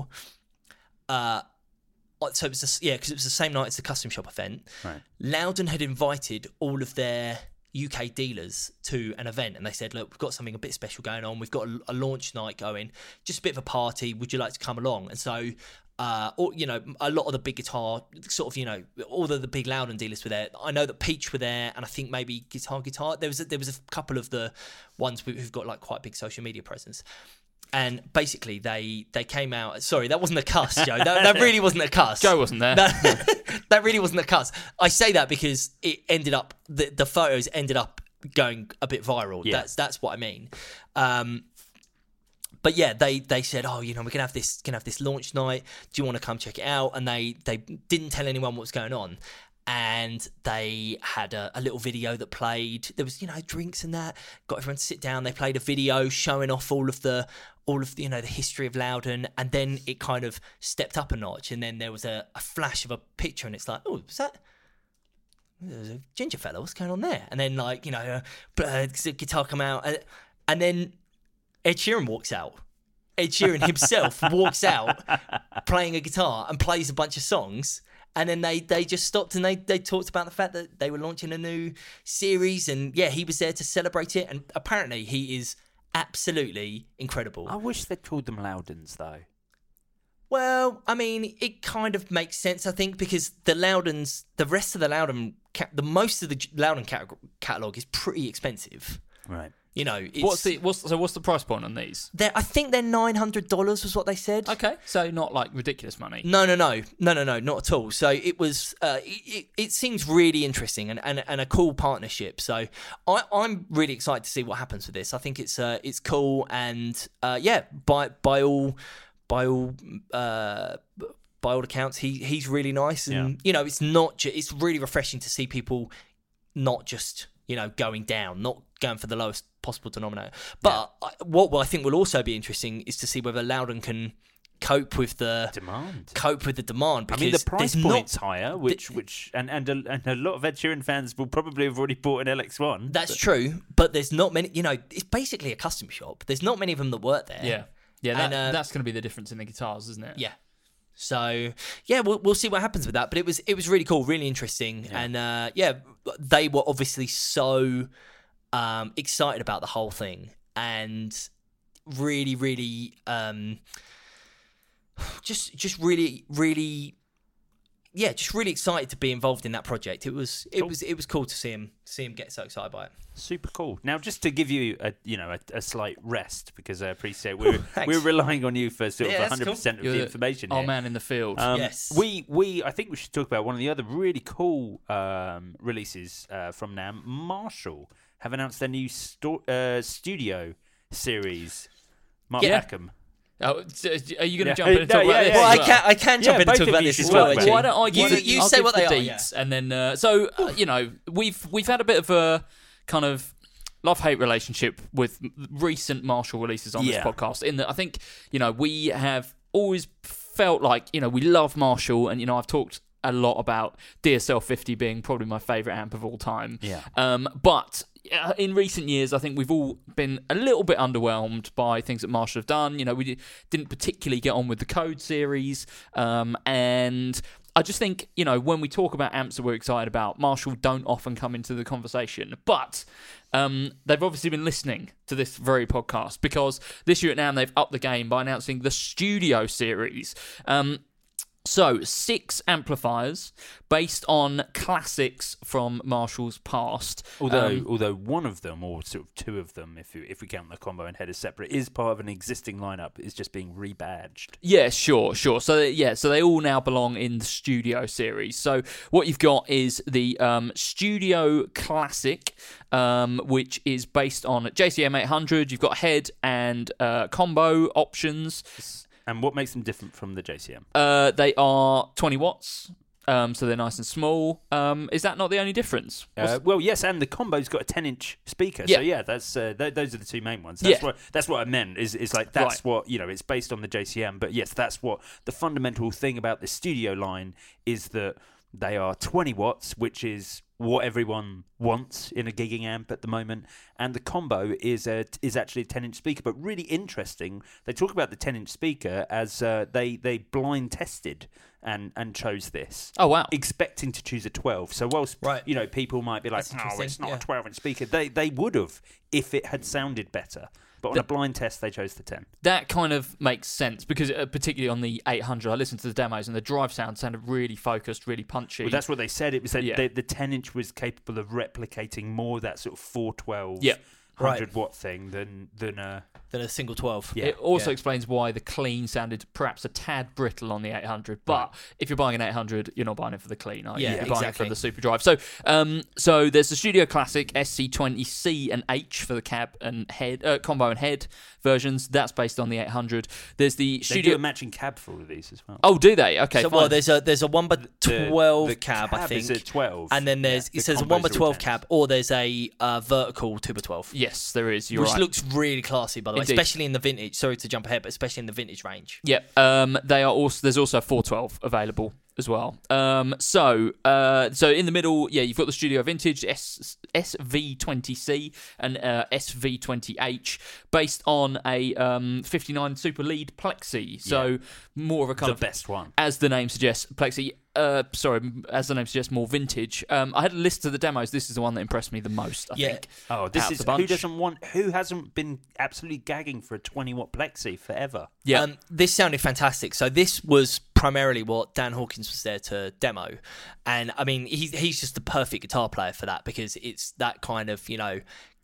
uh, so it was the, yeah, because it was the same night as the Custom Shop event. Right. Loudon had invited all of their U K dealers to an event, and they said, look, we've got something a bit special going on. We've got a, a launch night going, just a bit of a party. Would you like to come along? And so, uh, or, you know, a lot of the big guitar, sort of, you know, all of the big Loudon dealers were there. I know that Peach were there, and I think maybe Guitar Guitar. There was a, there was a couple of the ones who've got like quite big social media presence. And basically, they they came out. Sorry, that wasn't a cuss, Joe. That, that really wasn't a cuss. Joe wasn't there. That, that really wasn't a cuss. I say that because it ended up the, the photos ended up going a bit viral. Yeah. That's that's what I mean. Um, but yeah, they they said, oh, you know, we're gonna have this gonna have this launch night. Do you want to come check it out? And they they didn't tell anyone what was going on. And they had a, a little video that played. There was, you know, drinks and that. Got everyone to sit down. They played a video showing off all of the, all of the, you know, the history of Loudon. And then it kind of stepped up a notch. And then there was a, a flash of a picture, and it's like, oh, was that? There's a ginger fella. What's going on there? And then, like, you know, uh, uh, guitar come out, and, and then Ed Sheeran walks out. Ed Sheeran himself walks out playing a guitar and plays a bunch of songs. And then they, they just stopped and they, they talked about the fact that they were launching a new series. And yeah, he was there to celebrate it. And apparently he is absolutely incredible. I wish they'd called them Loudons, though. Well, I mean, it kind of makes sense, I think, because the Loudons, the rest of the Loudon, ca- the most of the Loudon cat- catalogue is pretty expensive. Right. You know, it's, What's the what's so what's the price point on these? they're- I think they're nine hundred dollars was what they said. Okay, so not like ridiculous money. No, no, no, no, no, no, not at all. So it was, uh, it, it, it seems really interesting and, and, and a cool partnership. So I, I'm really excited to see what happens with this. I think it's uh, it's cool, and uh, yeah, by by all by all uh, by all accounts, he he's really nice, and Yeah. you know, it's not ju- it's really refreshing to see people not just, you know, going down, not going for the lowest possible denominator. But I, what I think will also be interesting is to see whether Loudon can cope with the Demand. cope with the demand. I Because mean, the price there's point's not, higher, which which and and a, and a lot of Ed Sheeran fans will probably have already bought an L X one. That's true, but there's not many. You know, it's basically a custom shop. There's not many of them that work there. Yeah, yeah, that, And, uh, that's going to be the difference in the guitars, isn't it? Yeah. So yeah, we'll we'll see what happens with that. But it was it was really cool, really interesting, and uh, yeah, they were obviously so um, excited about the whole thing, and really, really, um, just, just really, really, yeah, just really excited to be involved in that project. It was, it Cool. was, it was cool to see him, see him get so excited by it. Super cool. Now, just to give you a you know a, a slight rest, because I appreciate we're Thanks. we're relying on you for sort Yeah, of that's one hundred percent You're of the the- information. Our here. man in the field. Um, Yes. We we I think we should talk about one of the other really cool um, releases uh, from NAMM. Marshall have announced their new sto- uh, studio series. Mark Yeah. Rackham. Oh, so are you going to Yeah. jump in and No, talk yeah, about this? yeah, Well, as I well? can I can jump Yeah, in and both talk of about you this should as talk well. about it. actually. Why don't I give you, the- you I'll say give what the they are? deets, Yeah. and then uh, so uh, you know we've we've had a bit of a kind of love-hate relationship with recent Marshall releases on Yeah. this podcast. In that I think you know we have always felt like you know we love Marshall, and you know I've talked a lot about D S L fifty being probably my favourite amp of all time. Yeah. Um, but uh, in recent years, I think we've all been a little bit underwhelmed by things that Marshall have done. You know, we di- didn't particularly get on with the Code series, um, and I just think, you know, when we talk about amps that we're excited about, Marshall don't often come into the conversation. But um, they've obviously been listening to this very podcast, because this year at NAMM they've upped the game by announcing the Studio series. Um, So, six amplifiers based on classics from Marshall's past. Although, Um, although one of them, or sort of two of them, if you, if we count the combo and head as separate, is part of an existing lineup. Is just being rebadged. Yeah, sure, sure. So yeah, so they all now belong in the Studio series. So what you've got is the um, Studio Classic, um, which is based on J C M eight hundred. You've got head and uh, combo options. And what makes them different from the J C M? Uh, they are twenty watts. Um, so they're nice and small. Um, is that not the only difference? Uh, well, yes, and the combo's got a ten-inch speaker. Yeah. So yeah, that's uh, th- those are the two main ones. That's Yeah. what that's what I meant. Is is like that's Right. what you know. It's based on the J C M, but yes, that's what the fundamental thing about the Studio line is, that they are twenty watts, which is what everyone wants in a gigging amp at the moment, and the combo is a, is actually a ten-inch speaker. But really interesting, they talk about the ten-inch speaker as uh, they they blind tested and and chose this. Oh, wow. Expecting to choose a twelve. So whilst Right. you know people might be like, That's no, interesting, it's not yeah. a twelve-inch speaker. They they would have if it had sounded better. But on The- a blind test, they chose the ten. That kind of makes sense, because uh, particularly on the eight hundred, I listened to the demos and the drive sound sounded really focused, really punchy. Well, that's what they said. It was that Yeah. the, the ten-inch was capable of replicating more of that sort of four twelve, Yeah. one hundred Right. watt thing than than uh, Than a single twelve. Yeah. It also Yeah. explains why the clean sounded perhaps a tad brittle on the eight hundred. But if you're buying an eight hundred, you're not buying it for the clean, are you? Yeah, You're buying exactly. it for the super drive. So, um, so there's the Studio Classic S C twenty C and H for the cab and head uh, combo and head versions. That's based on the eight hundred. There's the they Studio. do a matching cab for all of these as well. Oh, do they? Okay, So fine. well, there's a there's a one by The- twelve the cab, I cab think, is a twelve, and then there's yeah, it the says a one by combos are all twelve tens. cab, or there's a uh, vertical two by twelve, Yes, there is. You're which right. looks really classy, by the way, Indeed. especially in the vintage. Sorry to jump ahead, but especially in the vintage range. Yep. Um, they are also there's also four twelve available as well. Um, so uh, so in the middle, yeah, you've got the Studio Vintage S SV20C and uh, S V twenty H, based on a um, fifty-nine Super Lead Plexi. So more of a kind the of best one. as the name suggests, Plexi. Uh, sorry, as the name suggests, more vintage. Um, I had a list of the demos. This is the one that impressed me the most, I Yeah. think. Oh, this out of is the who bunch. doesn't want who hasn't been absolutely gagging for a twenty watt plexi forever. Yeah. Um, this sounded fantastic. So this was primarily what Dan Hawkins was there to demo, and I mean he's he's just the perfect guitar player for that, because it's that kind of, you know.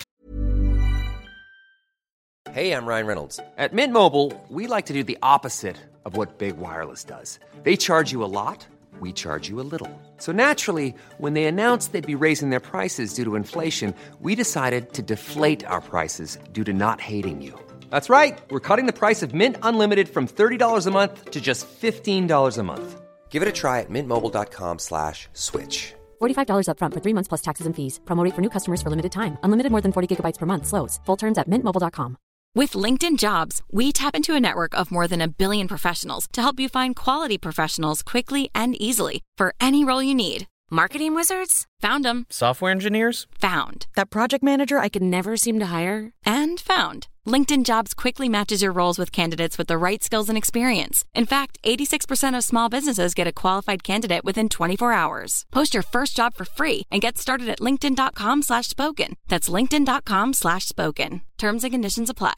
Hey, I'm Ryan Reynolds. At Mint Mobile, we like to do the opposite of what Big Wireless does. They charge you a lot, we charge you a little. So naturally, when they announced they'd be raising their prices due to inflation, we decided to deflate our prices due to not hating you. That's right. We're cutting the price of Mint Unlimited from thirty dollars a month to just fifteen dollars a month. Give it a try at mintmobile.com slash switch. forty-five dollars up front for three months plus taxes and fees. Promo rate for new customers for limited time. Unlimited more than forty gigabytes per month slows. Full terms at mint mobile dot com. With LinkedIn Jobs, we tap into a network of more than a billion professionals to help you find quality professionals quickly and easily for any role you need. Marketing wizards? Found them. Software engineers? Found. That project manager I could never seem to hire? And found. LinkedIn Jobs quickly matches your roles with candidates with the right skills and experience. In fact, eighty-six percent of small businesses get a qualified candidate within twenty-four hours. Post your first job for free and get started at linkedin.com slash spoken. That's linkedin.com slash spoken. Terms and conditions apply.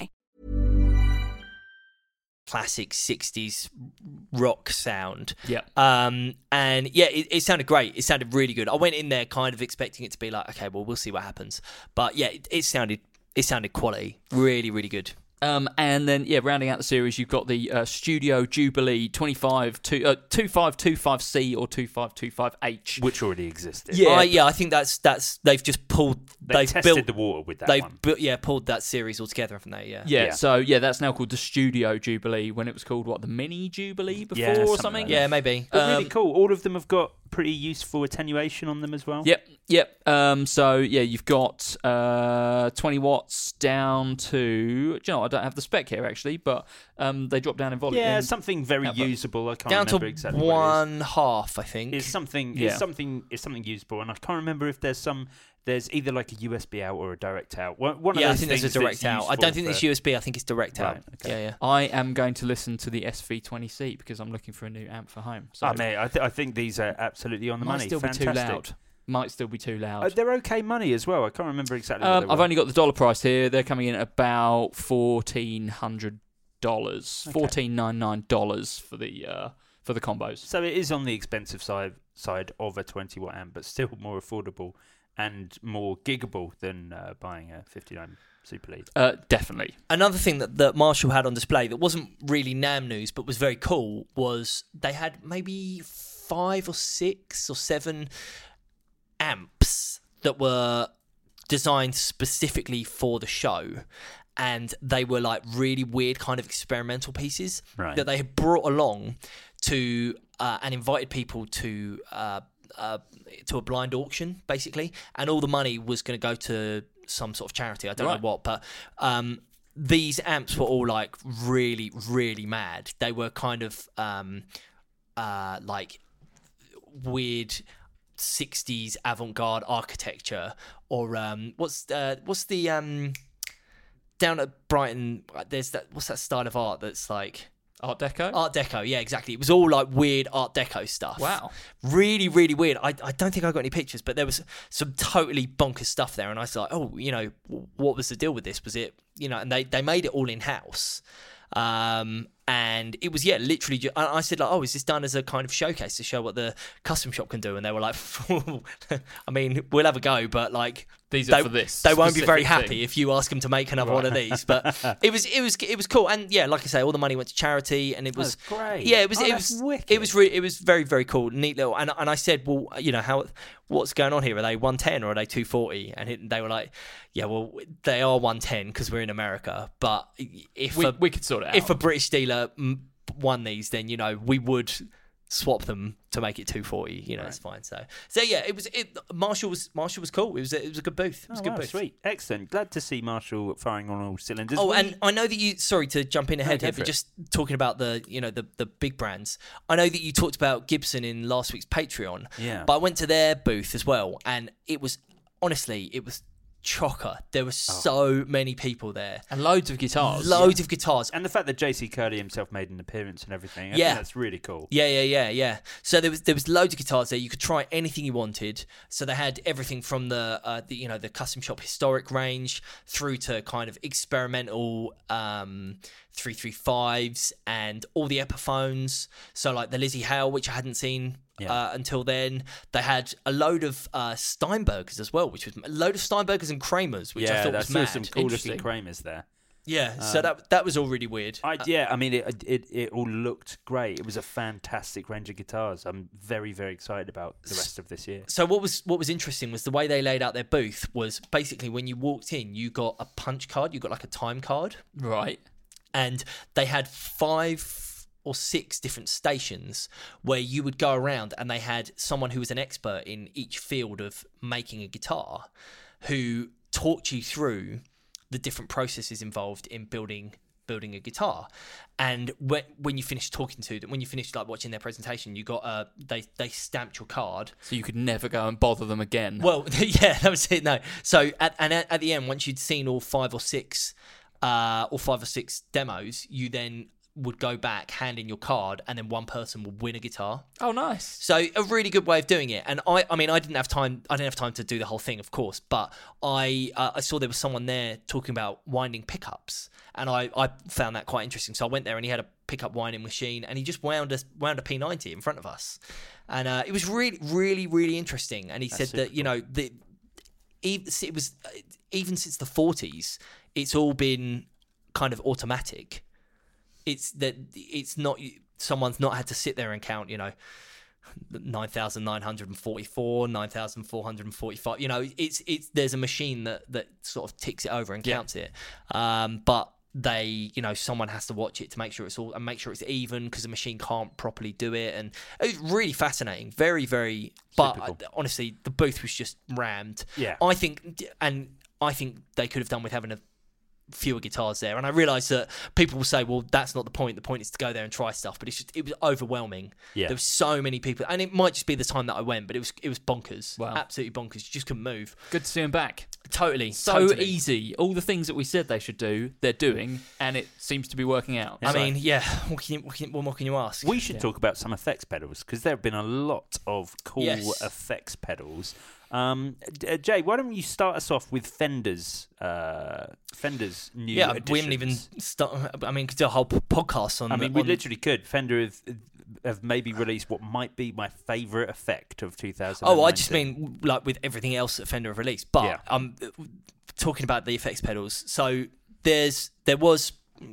Classic sixties rock sound. Yeah. Um, and yeah, it, it sounded great. It sounded really good. I went in there kind of expecting it to be like, okay, well, we'll see what happens. But yeah, it, it sounded it sounded quality. Really, really good. Um, and then, yeah, rounding out the series, you've got the uh, Studio Jubilee twenty-five twenty-five twenty-five C or twenty-five twenty-five H, which already existed. Yeah, uh, yeah. I think that's that's they've just pulled. They they've tested built, the water with that they've one. Built, yeah, pulled that series all together from there. Yeah. yeah, Yeah. So yeah, that's now called the Studio Jubilee. When it was called what, the Mini Jubilee before Yeah, or something something. like Yeah, maybe. But Um, really cool. All of them have got pretty useful attenuation on them as well. Yep, yep. Um, so yeah, you've got uh, twenty watts down to. Do you know, I don't have the spec here actually, but um, they drop down in volume. Yeah, in- something very output. usable. I can't down to remember exactly what it is. one half, I think. It's something. Yeah. It's something. It's something usable, and I can't remember if there's some. There's either like a U S B out or a direct out. One, one yeah, of I those think there's a things that's direct out. I useful don't think for- it's U S B. I think it's direct out. Right, okay. Yeah, yeah. I am going to listen to the S V twenty C because I'm looking for a new amp for home. So Oh, mate, I, th- I think these are absolutely on the might money. still Fantastic. be too loud. Might still be too loud. Uh, they're okay money as well. I can't remember exactly. what Um, they I've were. only got the dollar price here. They're coming in at about fourteen hundred dollars, Okay. fourteen ninety nine dollars for the uh, for the combos. So it is on the expensive side side of a twenty watt amp, but still more affordable and more giggable than uh, buying a fifty-nine Super Lead. Uh, definitely. Another thing that, that Marshall had on display that wasn't really NAMM news but was very cool was they had maybe five or six or seven amps that were designed specifically for the show, and they were like really weird kind of experimental pieces Right. that they had brought along to uh, and invited people to uh, uh, to a blind auction basically, and all the money was going to go to some sort of charity. I don't Right. know what, but um, these amps were all like really, really mad. They were kind of um, uh, like weird sixties avant-garde architecture, or um, what's uh, what's the um, down at Brighton? There's that. What's that style of art that's like Art Deco? Art Deco? Yeah, exactly. It was all like weird Art Deco stuff. Wow. Really, really weird. I, I don't think I got any pictures, but there was some totally bonkers stuff there, and I was like, oh, you know, what was the deal with this? Was it, you know, and they, they made it all in house. Um, and it was, yeah, literally, ju- I I said, like, oh, is this done as a kind of showcase to show what the custom shop can do? And they were like, I mean, we'll have a go, but like, These they, are for this. they won't be very specific happy thing. if you ask them to make another one of these. But it was, it was, it was cool. And yeah, like I say, all the money went to charity, and it was That's great. Yeah, it was, Oh, it that's was, wicked. it was, re- it was very, very cool, neat little. And and I said, well, you know, how, what's going on here? Are they one ten or are they two forty? And it, they were like, yeah, well, they are one ten because we're in America. But if We, a, we could sort it out. if a British dealer mm, won these, then you know we would swap them to make it two forty. You know, it's fine. So, so yeah, it was. It Marshall was Marshall was cool. It was a, it was a good booth. It was Oh, a good wow, booth. sweet, excellent. Glad to see Marshall firing on all cylinders. Oh, We- and I know that you. Sorry to jump in ahead go here, for but it. just talking about the you know the the big brands. I know that you talked about Gibson in last week's Patreon. Yeah. But I went to their booth as well, and it was honestly it was chocker. There were so many people there. and loads of guitars. Loads of guitars. and the fact that J C Curley himself made an appearance and everything, I Yeah. think that's really cool. Yeah, yeah, yeah, yeah. So there was there was loads of guitars there. You could try anything you wanted. So they had everything from the, uh, the you know the custom shop historic range through to kind of experimental um, three thirty-fives and all the Epiphones. So like the Lizzie Hale, which I hadn't seen Yeah. uh, until then. They had a load of uh, Steinbergers as well, which was a load of Steinbergers and Kramers, which I yeah, thought that's was mad. some cool looking Interesting. Kramers there. Yeah, so that that was all really weird. I, yeah, I mean, it, it it all looked great. It was a fantastic range of guitars. I'm very, very excited about the rest of this year. So what was what was interesting was the way they laid out their booth was basically when you walked in, you got a punch card, you got like a time card, Right. and they had five or six different stations where you would go around, and they had someone who was an expert in each field of making a guitar, who talked you through the different processes involved in building building a guitar. And when when you finished talking to them, when you finished like watching their presentation, you got uh they they stamped your card. So you could never go and bother them again. Well, yeah, that was it. No, so at and at, at the end, once you'd seen all five or six uh, or five or six demos, you then would go back, hand in your card, and then one person would win a guitar. Oh, nice. So a really good way of doing it. And I, I mean, I didn't have time. I didn't have time to do the whole thing, of course. But I, uh, I saw there was someone there talking about winding pickups, and I, I found that quite interesting. So I went there, and he had a pickup winding machine, and he just wound a wound a P ninety in front of us, and uh, it was really, really, really interesting. And he That's said that you know the, even it was even since the forties, it's all been kind of automatic. It's that it's not someone's not had to sit there and count, you know, nine thousand nine hundred forty-four, nine thousand four hundred forty-five. You know, it's it's there's a machine that that sort of ticks it over and counts yeah. it. Um, but they, you know, someone has to watch it to make sure it's all and make sure it's even because the machine can't properly do it. And it was really fascinating, very very. But I, honestly, the booth was just rammed. Yeah, I think, and I think they could have done with having a. fewer guitars there, and I realise that people will say, well, that's not the point, the point is to go there and try stuff, but it's just, it was overwhelming. Yeah. There were so many people, and it might just be the time that I went, but it was it was bonkers. Wow. Absolutely bonkers. You just couldn't move. Good to see him back. Totally. So totally. easy. All the things that we said they should do, they're doing, and it seems to be working out. I So- mean, yeah, what, can you, what, can, what more can you ask? We should talk about some effects pedals because there have been a lot of cool Yes. effects pedals. Um, uh, Jay, why don't you start us off with Fender's uh, Fender's new yeah, editions? we haven't even started. I mean, could do a whole p- podcast on I mean, the, we on, literally could. Fender have, have maybe released what might be my favourite effect of two thousand. Oh, I just mean like with everything else that Fender have released. But Yeah. I'm talking about the effects pedals. So there's there was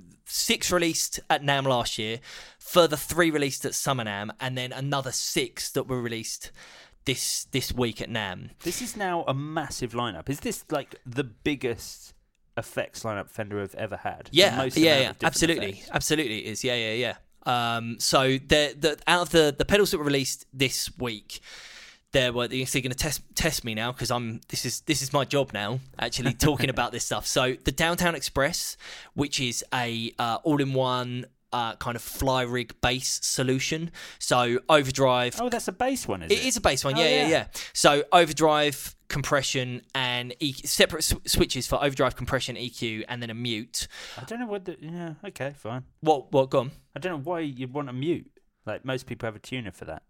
six released at NAMM last year, further three released at Summer NAMM, and then another six that were released this this week at NAMM. This is now a massive lineup. Is this like the biggest effects lineup Fender have ever had? The Yeah, most yeah, amount yeah, of different absolutely, effects? absolutely it is. Yeah, yeah, yeah. Um, so the the out of the the pedals that were released this week, there were. You're going to test test me now because I'm. This is this is my job now. Actually, talking about this stuff. So the Downtown Express, which is a uh, all-in-one. Uh, kind of fly rig bass solution. So overdrive. Oh, that's a bass one, is It it? is a bass one, Oh, yeah, yeah, yeah. yeah. So overdrive, compression, and E Q, separate sw- switches for overdrive, compression, E Q, and then a mute. I don't know what the... Yeah, okay, fine. What? What? Go on. I don't know why you'd want a mute. Like, most people have a tuner for that.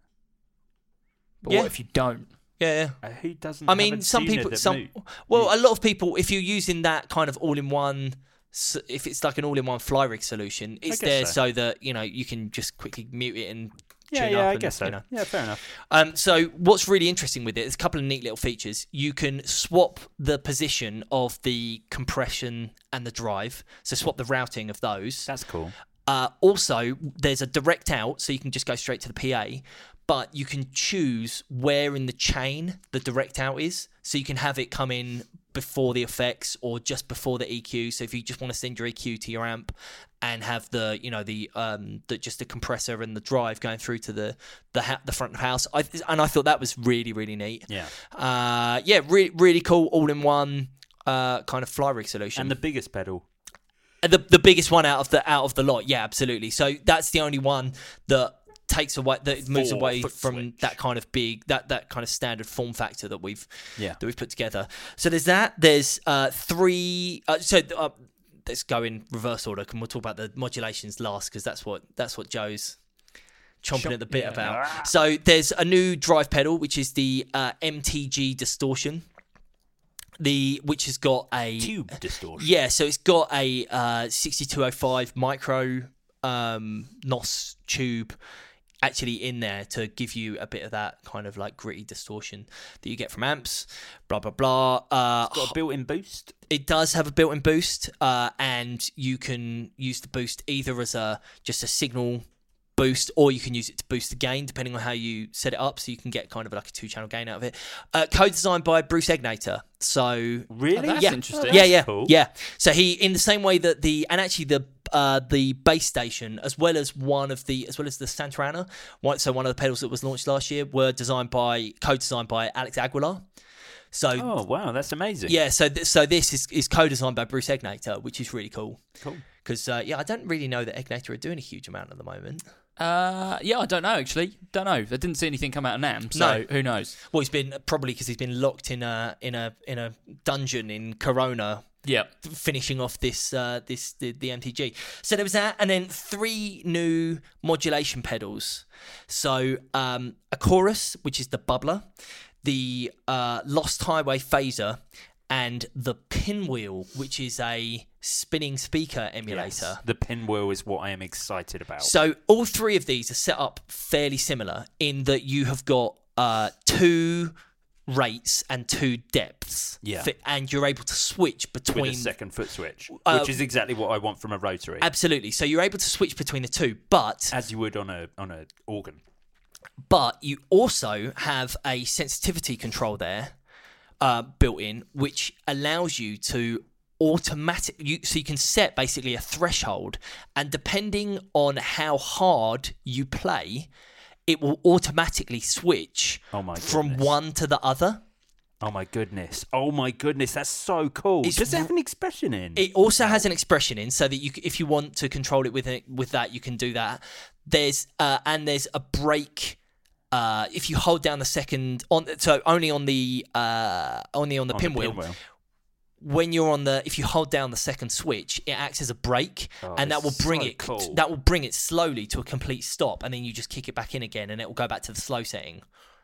But Yeah. what if you don't? Yeah, yeah. Uh, who doesn't I have mean, a some tuner people, that some. mute? Well, a lot of people, if you're using that kind of all-in-one. s- If it's like an all-in-one fly rig solution, it's guess there so. so that you know you can just quickly mute it and Yeah, tune yeah, up I and, guess so. you know. Yeah, fair enough. Um, so what's really interesting with it, there's a couple of neat little features. You can swap the position of the compression and the drive, so swap the routing of those. That's cool. Uh, also, there's a direct out, so you can just go straight to the P A, but you can choose where in the chain the direct out is, so you can have it come in before the effects or just before the E Q. So if you just want to send your E Q to your amp and have the, you know, the um, the just the compressor and the drive going through to the the ha- the front of house, I, and I thought that was really really neat. Yeah. Uh, yeah, re- really cool, all in one uh, kind of fly rig solution. And the biggest pedal. The the biggest one out of the out of the lot, yeah, absolutely. So that's the only one that takes away that moves Four away foot from switch. that kind of big that that kind of standard form factor that we've Yeah. that we've put together. So there's that. There's uh, three. Uh, so uh, let's go in reverse order, and we'll talk about the modulations last because that's what that's what Joe's chomping at the bit yeah. about. So there's a new drive pedal which is the uh, M T G Distortion. The which has got a Tube distortion. yeah, so it's got a uh, sixty-two oh five micro um, N O S tube actually in there to give you a bit of that kind of like gritty distortion that you get from amps. Blah blah blah. Uh, Got a built-in boost. it does have a built-in boost, uh, and you can use the boost either as a just a signal boost, or you can use it to boost the gain depending on how you set it up, so you can get kind of like a two-channel gain out of it. Uh, co-designed by Bruce Egnater. So Really? Oh, that's yeah, interesting. yeah, that's yeah, cool. yeah. So he, in the same way that the and actually the uh, the bass station, as well as one of the as well as the Santarana, one, so one of the pedals that was launched last year, were designed by co-designed by Alex Aguilar. So Oh, wow, that's amazing. yeah, so th- so this is, is co-designed by Bruce Egnater, which is really cool. Cool. Because uh, yeah, I don't really know that Egnater are doing a huge amount at the moment. Uh, yeah, I don't know actually. Don't know. I didn't see anything come out of NAMM, so No. who knows? Well, he's been probably because he's been locked in a in a in a dungeon in Corona Yeah. finishing off this uh, this the, the M T G. So there was that, and then three new modulation pedals. So um, a chorus, which is the bubbler, the uh, Lost Highway phaser, and the Pinwheel, which is a spinning speaker emulator. Yes, the Pinwheel is what I am excited about. So all three of these are set up fairly similar in that you have got uh, two rates and two depths. Yeah. Fi- and you're able to switch between... With a second foot switch, Uh, which is exactly what I want from a rotary. Absolutely. So you're able to switch between the two, but... As you would on a on a organ. But you also have a sensitivity control there uh, built in, which allows you to automatic you so you can set basically a threshold, and depending on how hard you play, it will automatically switch Oh my from goodness. one to the other. Oh my goodness! Oh my goodness! That's so cool. It's Does it have r- an expression in? It also has an expression in, so that you, c- if you want to control it with it, with that, you can do that. There's uh, and there's a break. Uh, if you hold down the second on, so only on the uh, only on the On the pinwheel. pinwheel. When you're on the, if you hold down the second switch, it acts as a brake, Oh, and that will it's bring so it cool. that will bring it slowly to a complete stop, and then you just kick it back in again, and it will go back to the slow setting.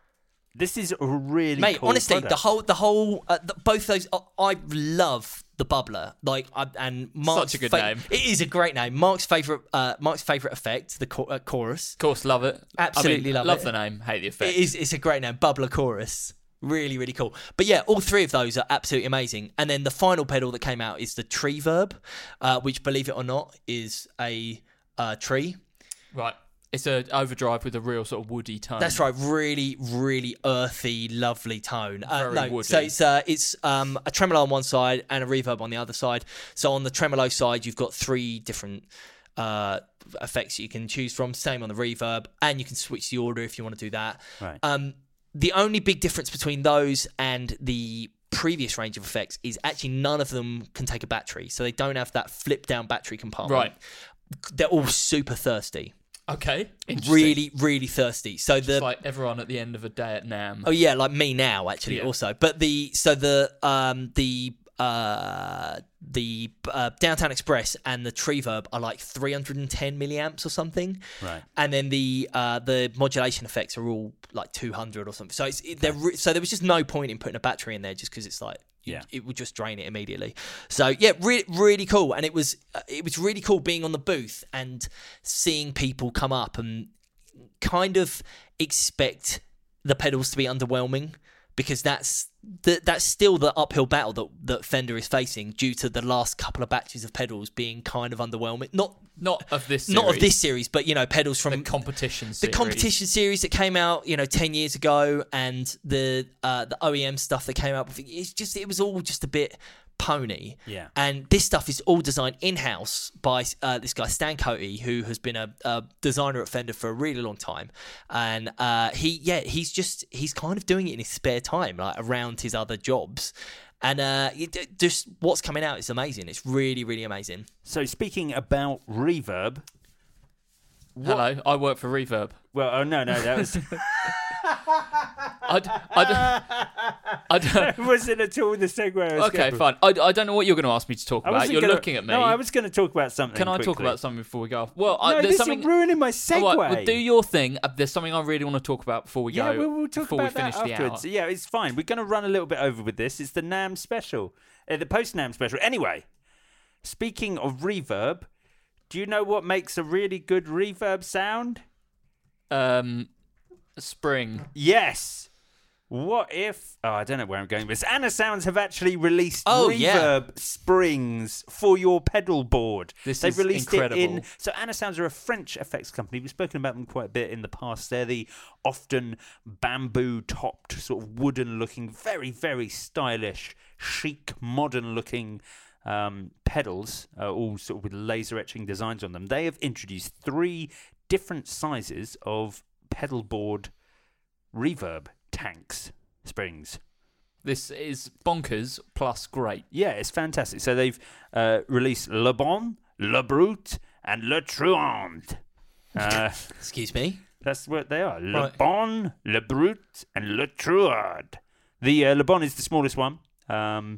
This is a really Mate, cool honestly, product. the whole, the whole, uh, the, both those, uh, I love the bubbler. Like, I, and Mark's Such a good fa- name. It is a great name. Mark's favorite, uh, Mark's favorite effect, the cho- uh, chorus. Of course, love it. Absolutely I mean, love love it. the name, hate the effect. It is. It's a great name, bubbler chorus. Really, really cool. But yeah, all three of those are absolutely amazing. And then the final pedal that came out is the Tree Verb, uh, which, believe it or not, is a uh, tree. Right. It's an overdrive with a real sort of woody tone. That's right. Really, really earthy, lovely tone. Uh, Very no, woody. So it's uh, it's um, a tremolo on one side and a reverb on the other side. So on the tremolo side, you've got three different uh, effects you can choose from. Same on the reverb, and you can switch the order if you want to do that. Right. Um, the only big difference between those and the previous range of effects is actually none of them can take a battery, so they don't have that flip down battery compartment. Right. They're all super thirsty. Okay. Interesting. Really, really thirsty. So Just the like everyone at the end of a day at NAMM. oh yeah, like me now actually Yeah. also. But the so the um the uh the uh, Downtown Express and the Tree Verb are like three hundred ten milliamps or something. Right. And then the uh the modulation effects are all like two hundred or something. So it's it, they're re- so there was just no point in putting a battery in there just because it's like you- Yeah. it would just drain it immediately. So yeah, really really cool, and it was uh, it was really cool being on the booth and seeing people come up and kind of expect the pedals to be underwhelming, because that's the, that's still the uphill battle that, that Fender is facing due to the last couple of batches of pedals being kind of underwhelming. Not Not of this series. not of this series, but you know, pedals from The competition the series. competition series that came out, you know, ten years ago, and the uh, the O E M stuff that came out. It's just it was all just a bit pony. Yeah. And this stuff is all designed in house by uh, this guy Stan Cote, who has been a, a designer at Fender for a really long time, and uh, he yeah he's just he's kind of doing it in his spare time, like around his other jobs. And uh, it, just what's coming out is amazing. It's really, really amazing. So speaking about reverb, Hello, I work for Reverb. well, oh no, no, that was I, d- I, d- I don't. that wasn't at all the segue. I was Okay, going for. fine. I, I don't know what you're going to ask me to talk I about. wasn't You're gonna- looking at me. No, I was going to talk about something. Can I talk quickly. about something before we go off? Well, I, No, there's this something. is ruining my segue. All right, well, do your thing. Uh, There's something I really want to talk about before we Yeah, go. we'll, we'll talk before about we finish that the afterwards. hour. Yeah, it's fine. We're going to run a little bit over with this. It's the NAMM special, uh, the post NAMM special. Anyway, speaking of reverb, do you know what makes a really good reverb sound? Um, spring. Yes. What if? Oh, I don't know where I'm going with this. Anna Sounds have actually released Oh, reverb yeah. springs for your pedal board. This They've is released it in. incredible. So Anna Sounds are a French effects company. We've spoken about them quite a bit in the past. They're the often bamboo-topped, sort of wooden-looking, very, very stylish, chic, modern-looking um, pedals, uh, all sort of with laser etching designs on them. They have introduced three different sizes of pedal board reverb tanks, springs. This is bonkers plus great. Yeah, it's fantastic. So they've uh, released Le Bon, Le Brut, and Le Truand. Uh, Excuse me. that's what they are. Le Right. Bon, Le Brut, and Le Truand. The uh, Le Bon is the smallest one, um,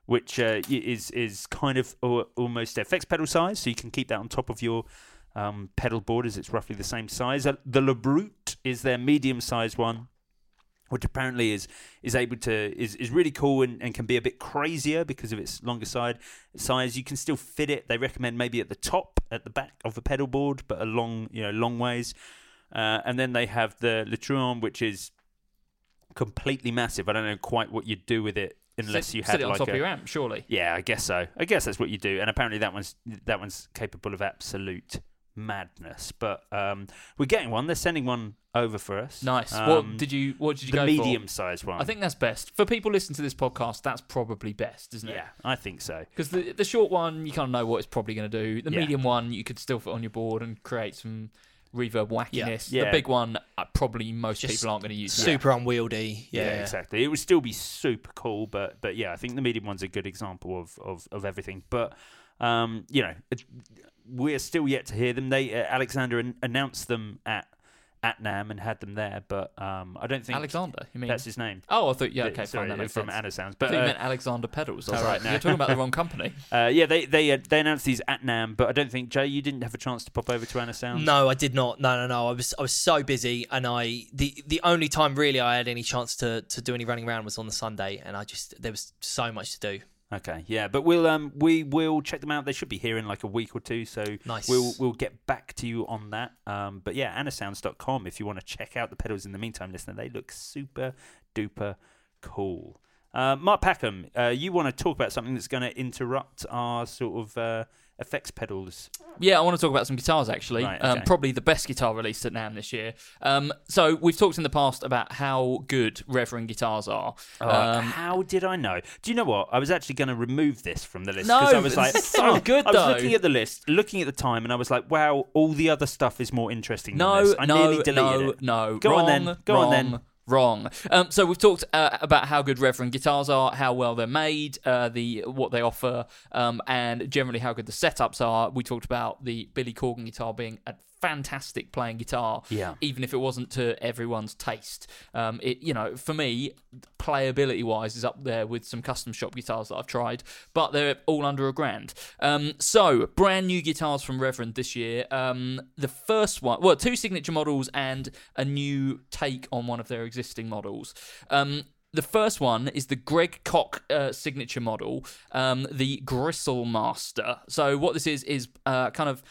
which uh, is is kind of al- almost F X pedal size, so you can keep that on top of your um, pedal board, as it's roughly the same size. Uh, the Le Brute is their medium-sized one, which apparently is is able to is, is really cool and, and can be a bit crazier because of its longer side size. You can still fit it. They recommend maybe at the top, at the back of the pedal board, but a long you know long ways. Uh, and then they have the Le Truand, which is completely massive. I don't know quite what you'd do with it unless sit, you had sit it on like top a, of your amp, surely. Yeah, I guess so. I guess that's what you do. And apparently that one's that one's capable of absolute madness. But um, we're getting one. They're sending one over for us. Nice. Um, what did you What did you the go for? The medium-sized one. I think that's best for people listening to this podcast. That's probably best, isn't it? Yeah, I think so. Because the the short one, you kind of know what it's probably going to do. The Yeah. medium one, you could still fit on your board and create some reverb wackiness. Yeah. The Yeah. big one, uh, probably most Just people aren't going to use. Super unwieldy. Yeah. Yeah. exactly. It would still be super cool, but but yeah, I think the medium one's a good example of of, of everything. But um, you know, it, we're still yet to hear them. They uh, Alexander an- announced them at at NAMM and had them there, but um, I don't think Alexander, you mean? that's his name. Oh, I thought yeah, The- okay, sorry, fine, that makes from sense. Anna Sounds. I But thought you uh, meant Alexander Pedals. I was all like, right, no. you're talking about the wrong company. uh, yeah, they they uh, they announced these at NAMM, but I don't think Jay, you didn't have a chance to pop over to Anna Sounds. No, I did not. No, no, no. I was I was so busy, and I the the only time really I had any chance to to do any running around was on the Sunday, and I just there was so much to do. Okay, yeah, but we'll um we will check them out. They should be here in like a week or two, so Nice. we'll we'll get back to you on that. Um, but yeah, anna sounds dot com if you want to check out the pedals in the meantime, listener. They look super duper cool. Uh, Mark Packham, uh, you want to talk about something that's going to interrupt our sort of uh, effects pedals? Yeah, I want to talk about some guitars, actually. Right, um, okay. probably the best guitar released at NAMM this year. Um, so we've talked in the past about how good Reverend guitars are. Oh, Um, how did I know? Do you know what? I was actually going to remove this from the list No, I was like, it's so good, I was though. looking at the list, looking at the time, and I was like, wow, all the other stuff is more interesting no, than this. I no, nearly deleted no, it. no. Go wrong, on then. Go wrong, on then. Wrong. Um, so we've talked uh, about how good Reverend guitars are, how well they're made, uh, the what they offer, um, and generally how good the setups are. We talked about the Billy Corgan guitar being a fantastic playing guitar, Yeah. even if it wasn't to everyone's taste. Um, it, you know, for me, playability wise, is up there with some custom shop guitars that I've tried, but they're all under a grand. Um, so brand new guitars from Reverend this year. Um, the first one, well, two signature models and a new take on one of their existing models. Um, The first one is the Greg Koch uh, signature model, um, the Gristle Master. So what this is is uh, kind of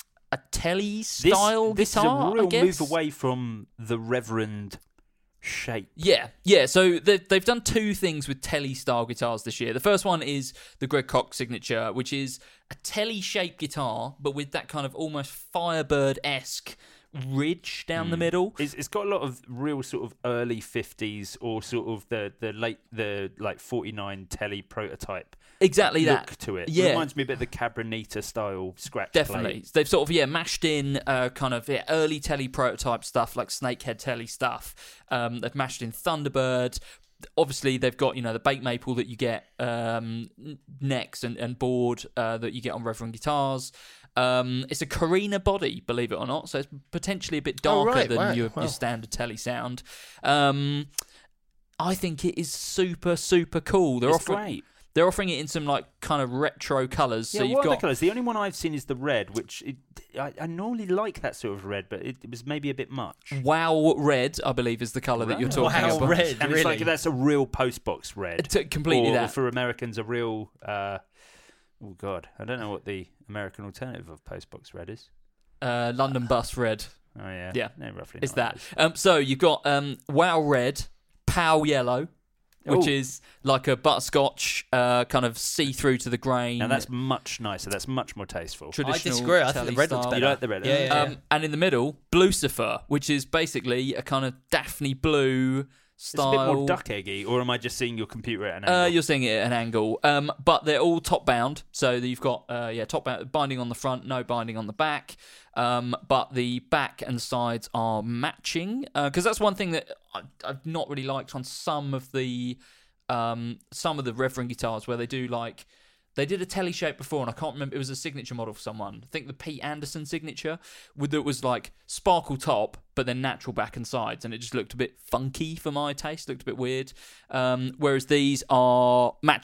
a telly style this, guitar. This is a real I guess. move away from the Reverend shape. Yeah, yeah. So they, they've done two things with telly style guitars this year. The first one is the Greg Koch signature, which is a telly shaped guitar, but with that kind of almost Firebird esque ridge down the middle. It's, it's got a lot of real sort of early fifties or sort of the, the late the like forty-nine telly prototype Exactly look that. to it. Yeah. Reminds me a bit of the Cabronita style scratch Definitely. plate. They've sort of, yeah, mashed in uh, kind of yeah, early telly prototype stuff, like Snakehead telly stuff. Um, they've mashed in Thunderbird. Obviously, they've got, you know, the baked maple that you get um, necks and, and board uh, that you get on Reverend guitars. Um, it's a Carina body, believe it or not, so it's potentially a bit darker Oh, right, than wow, your, wow. your standard telly sound. Um, I think it is super, super cool. They're It's offering, great. They're offering it in some like kind of retro colours. Yeah, so you've what are got the colours? The only one I've seen is the red, which it, I, I normally like that sort of red, but it, it was maybe a bit much. Wow Red, I believe, is the colour that you're talking Wow about. Red, And really? it's like that's a real postbox red. T- completely or, that. Or for Americans, a real. Uh, oh God, I don't know what the American alternative of postbox red is. Uh, London Bus Red. Oh yeah, Yeah, no, roughly. It's know what that. it is. Um, so you've got um, Wow Red, Pow Yellow, which Ooh. is like a butterscotch, uh, kind of see through to the grain. Now that's much nicer. That's much more tasteful. I traditional disagree. I think telly the red looks style. better. You like the red? Yeah, yeah, Um, and in the middle, Blucifer, which is basically a kind of Daphne blue It's style. a bit more duck eggy, or am I just seeing your computer at an angle? Uh, you're seeing it at an angle, um, but they're all top bound. So you've got uh, yeah top bound, binding on the front, no binding on the back. Um, but the back and sides are matching because that's one thing that I, I've not really liked on some of the um, some of the Reverend guitars where they do like. They did a telly shape before, and I can't remember. It was a signature model for someone. I think the Pete Anderson signature, with it was like sparkle top, but then natural back and sides, and it just looked a bit funky for my taste. Looked a bit weird. Um, whereas these are matching,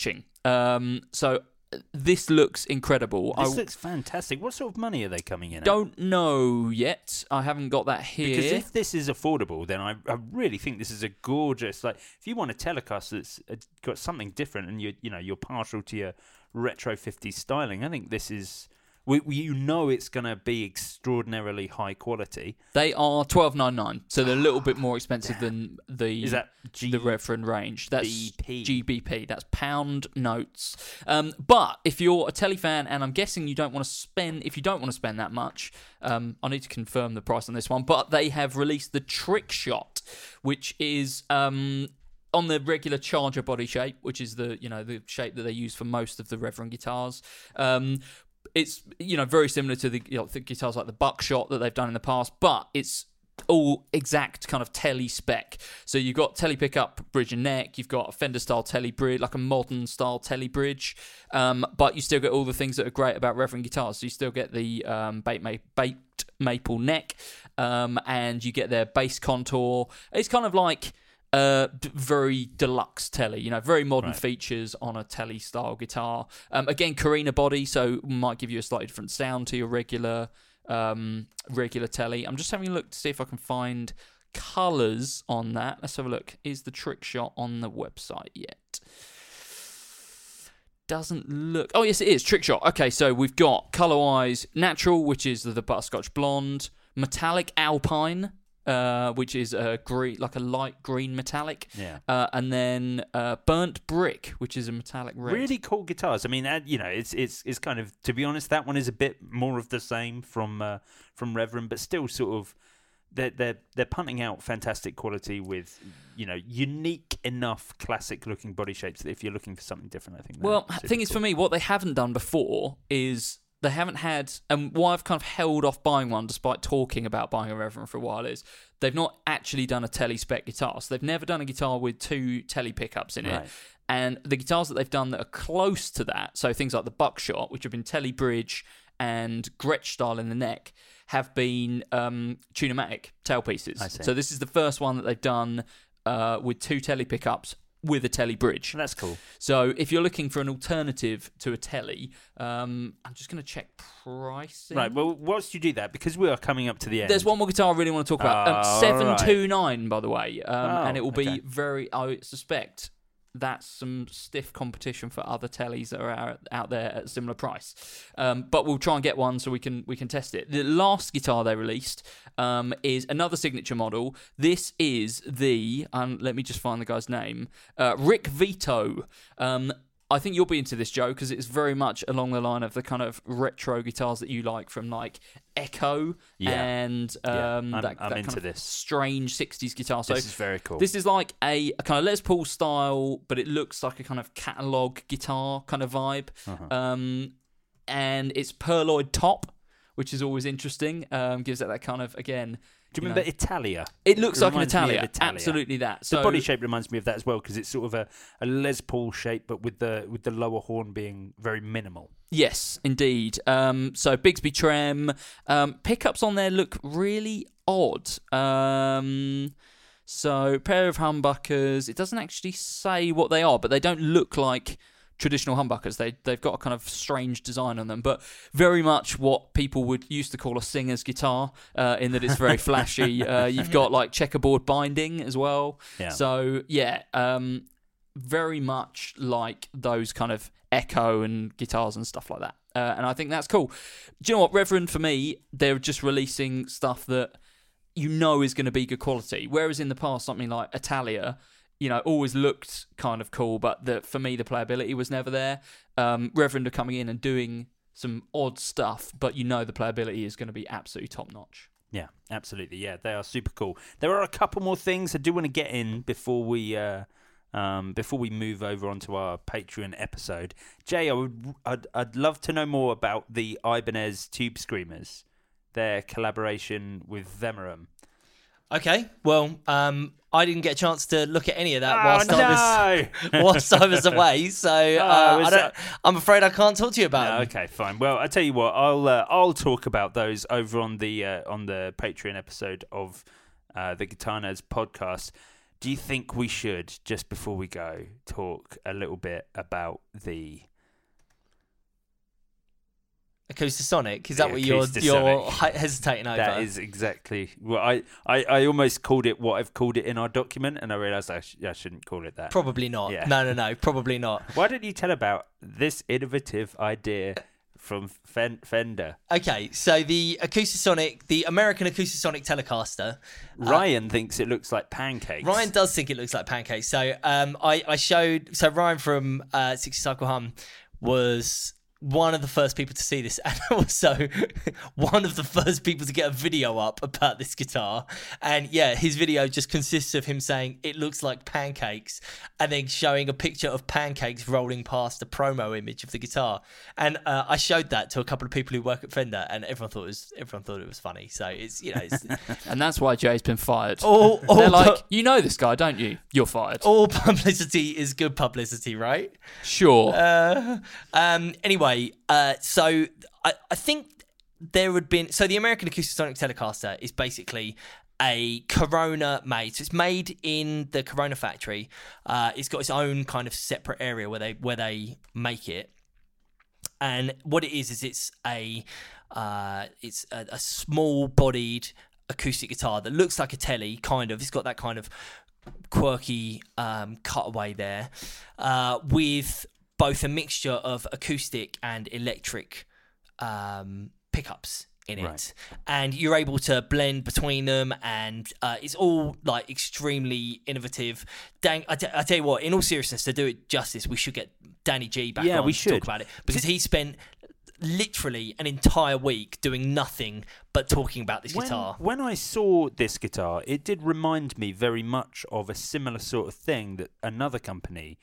Um, so this looks incredible. This I looks fantastic. What sort of money are they coming in at? Don't know yet. I haven't got that here. Because if this is affordable, then I, I really think this is a gorgeous. Like, if you want a telecast that's got something different, and you you know you're partial to your retro fifties styling, I think this is. We, we, you know it's going to be extraordinarily high quality. They are twelve ninety-nine, so they're a little bit more expensive than the is that G- the Reverend range. That's B P. G B P. That's pound notes. Um, but if you're a telly fan, and I'm guessing you don't want to spend, if you don't want to spend that much, um, I need to confirm the price on this one. But they have released the Trick Shot, which is. Um, on the regular Charger body shape, which is the you know the shape that they use for most of the Reverend guitars. Um, It's, you know, very similar to the, you know, the guitars like the Buckshot that they've done in the past, but it's all exact kind of telly spec. So you've got telly pickup, bridge and neck, you've got a Fender-style telly bridge, like a modern-style telly bridge, um, but you still get all the things that are great about Reverend guitars. So you still get the um, baked, ma- baked maple neck, um, and you get their bass contour. It's kind of like... Uh, d- very deluxe telly, you know, very modern right. features on a telly style guitar. Um, again, Carina body, so might give you a slightly different sound to your regular um, regular telly. I'm just having a look to see if I can find colours on that. Let's have a look. Is the Trick Shot on the website yet? Doesn't look. Oh, yes, it is. Trick Shot. Okay, so we've got colour-wise natural, which is the, the butterscotch blonde, metallic alpine. Uh, which is a green, like a light green metallic, yeah, uh, and then uh, burnt brick, which is a metallic red. Really cool guitars. I mean, uh, you know, it's it's it's kind of, to be honest, that one is a bit more of the same from uh, from Reverend, but still sort of they're they're they're punting out fantastic quality with, you know, unique enough classic looking body shapes that if you're looking for something different, I think. Well, the thing cool. is, for me, what they haven't done before is. They haven't had, and why I've kind of held off buying one despite talking about buying a Reverend for a while is they've not actually done a telly spec guitar. So they've never done a guitar with two telly pickups in it. Right. And the guitars that they've done that are close to that, so things like the Buckshot, which have been telly bridge and Gretsch style in the neck, have been um, Tune-o-matic tailpieces. I see. So this is the first one that they've done uh, with two telly pickups with a telly bridge. That's cool. So if you're looking for an alternative to a telly, um, I'm just going to check pricing. Right, well, whilst you do that, because we are coming up to the end. There's one more guitar I really want to talk about. Um, Oh, seven two nine, by the way. Um, Oh, and it will be okay. very, I suspect, that's some stiff competition for other tellies that are out, out there at a similar price. Um, but we'll try and get one so we can we can test it. The last guitar they released um, is another signature model. This is the, um, let me just find the guy's name, uh, Rick Vito. Um, I think you'll be into this, Joe, because it's very much along the line of the kind of retro guitars that you like from like Echo Yeah. and um, Yeah, I'm- that, I'm that into kind of this. strange sixties guitar. So This is very cool. This is like a, a kind of Les Paul style, but it looks like a kind of catalog guitar kind of vibe. Uh-huh. Um, and it's Perloid top, which is always interesting. Um, gives it that kind of, again... Do you you remember know, Italia? It looks like an reminds me of Italia. Italia. Absolutely that. So The body shape reminds me of that as well, because it's sort of a, a Les Paul shape, but with the with the lower horn being very minimal. Yes, indeed. Um, so Bigsby Trem. Um, pickups on there look really odd. Um, so pair of humbuckers. It doesn't actually say what they are, but they don't look like traditional humbuckers. They, they've got a kind of strange design on them, but very much what people would used to call a singer's guitar, uh, in that it's very flashy. Uh, you've got like checkerboard binding as well. Yeah. So, yeah, um, very much like those kind of Echo and guitars and stuff like that. Uh, and I think that's cool. Do you know what, Reverend, for me, they're just releasing stuff that you know is going to be good quality. Whereas in the past, something like Italia, you know, always looked kind of cool, but the, for me, the playability was never there. Um, Reverend are coming in and doing some odd stuff, but you know the playability is going to be absolutely top-notch. Yeah, absolutely. Yeah, they are super cool. There are a couple more things I do want to get in before we uh, um, before we move over onto our Patreon episode. Jay, I would, I'd, I'd love to know more about the Ibanez Tube Screamers, their collaboration with Vemerum. Okay, well, um, I didn't get a chance to look at any of that Oh, whilst, no! I was, whilst I was away, so uh, was I don't, that- I'm afraid I can't talk to you about No, them. okay, fine. Well, I tell you what, I'll uh, I'll talk about those over on the uh, on the Patreon episode of uh, the Guitar Nerds podcast. Do you think we should, just before we go, talk a little bit about the Acoustasonic? Is that the what you're Acoustasonic. you're hesitating over? That is exactly well. I, I, I almost called it what I've called it in our document, and I realised I, sh- I shouldn't call it that. Probably not. Yeah. No, no, no. Probably not. Why don't you tell about this innovative idea from Fen- Fender? Okay, so the Acoustasonic, the American Acoustasonic Telecaster. Ryan uh, thinks it looks like pancakes. Ryan does think it looks like pancakes. So um, I, I showed. So Ryan from uh, sixty Cycle Hum was one of the first people to see this, and also one of the first people to get a video up about this guitar. And yeah, his video just consists of him saying it looks like pancakes, and then showing a picture of pancakes rolling past the promo image of the guitar. And uh, I showed that to a couple of people who work at Fender, and everyone thought it was everyone thought it was funny. So it's you know, it's, and that's why Jay's been fired. all, all They're like, pu- you know this guy, don't you? You're fired. all publicity is good publicity, right? Sure. Uh, um. Anyway. Uh, so I, I think there had been so the American Acoustasonic Telecaster is basically a Corona made. So it's made in the Corona factory. Uh, it's got its own kind of separate area where they where they make it. And what it is is it's a uh, it's a, a small bodied acoustic guitar that looks like a Tele, kind of. It's got that kind of quirky um, cutaway there, uh, with both a mixture of acoustic and electric um, pickups in it. Right. And you're able to blend between them, and uh, it's all like extremely innovative. Dan, I, t- I tell you what, in all seriousness, to do it justice, we should get Danny G back yeah, on we to should. talk about it, because he spent literally an entire week doing nothing but talking about this when, guitar. When I saw this guitar, it did remind me very much of a similar sort of thing that another company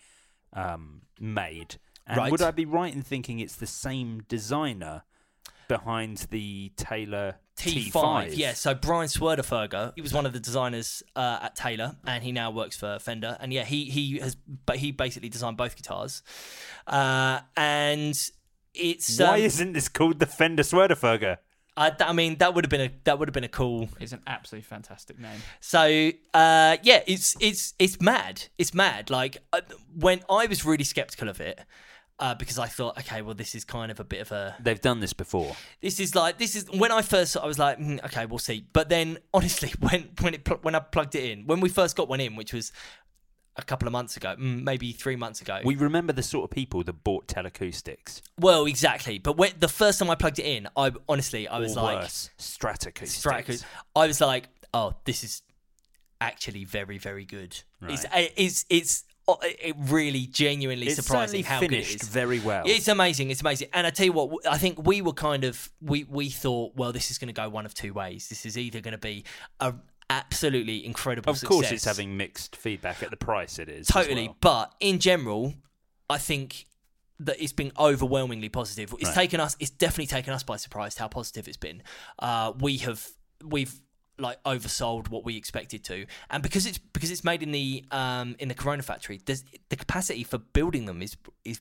um, made. And right. would I be right in thinking it's the same designer behind the Taylor T five? T five? Yeah, so Brian Swerderferger, he was one of the designers uh, at Taylor, and he now works for Fender. And yeah, he he has, but he basically designed both guitars. Uh, and it's why um, isn't this called the Fender Swerderferger? I, I mean, that would have been a that would have been a cool. It's an absolutely fantastic name. So uh, yeah, it's it's it's mad. It's mad. Like uh, when I was really skeptical of it. Uh, because I thought, okay, well, this is kind of a bit of a... They've done this before. This is like, this is... When I first... I was like, mm, okay, we'll see. But then, honestly, when when it pl- when I plugged it in, when we first got one in, which was a couple of months ago, mm, maybe three months ago... We remember the sort of people that bought Teleacoustics. Well, exactly. But when, the first time I plugged it in, I honestly, I was or like... worse, Stratoacoustics. Stratoacoustics. I was like, oh, this is actually very, very good. Right. It's... it's, it's It really genuinely it's surprising how good it finished is. Very well. It's amazing. It's amazing. And I tell you what, I think we were kind of we we thought, well, this is going to go one of two ways. This is either going to be a absolutely incredible of success. course, it's having mixed feedback at the price it is. Totally, as well. But in general, I think that it's been overwhelmingly positive. It's right. taken us. It's definitely taken us by surprise how positive it's been. Uh, we have we've. like oversold what we expected to, and because it's because it's made in the um in the Corona factory, there's the capacity for building them is is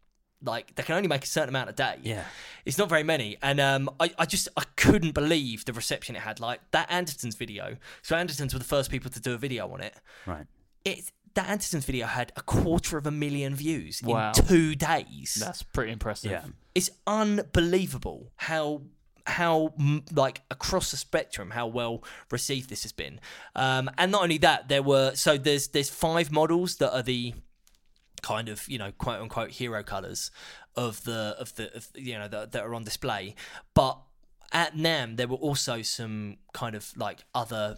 like they can only make a certain amount a day. Yeah, it's not very many, and um I, I just I couldn't believe the reception it had. Like that Andertons video. So Andertons were the first people to do a video on it. Right. It's that Andertons video had a quarter of a million views Wow. in two days. That's pretty impressive. Yeah. It's unbelievable how. how like across the spectrum how well received this has been, um, and not only that, there were so there's there's five models that are the kind of you know quote unquote hero colors of the of the of, you know that, that are on display, but at NAMM there were also some kind of like other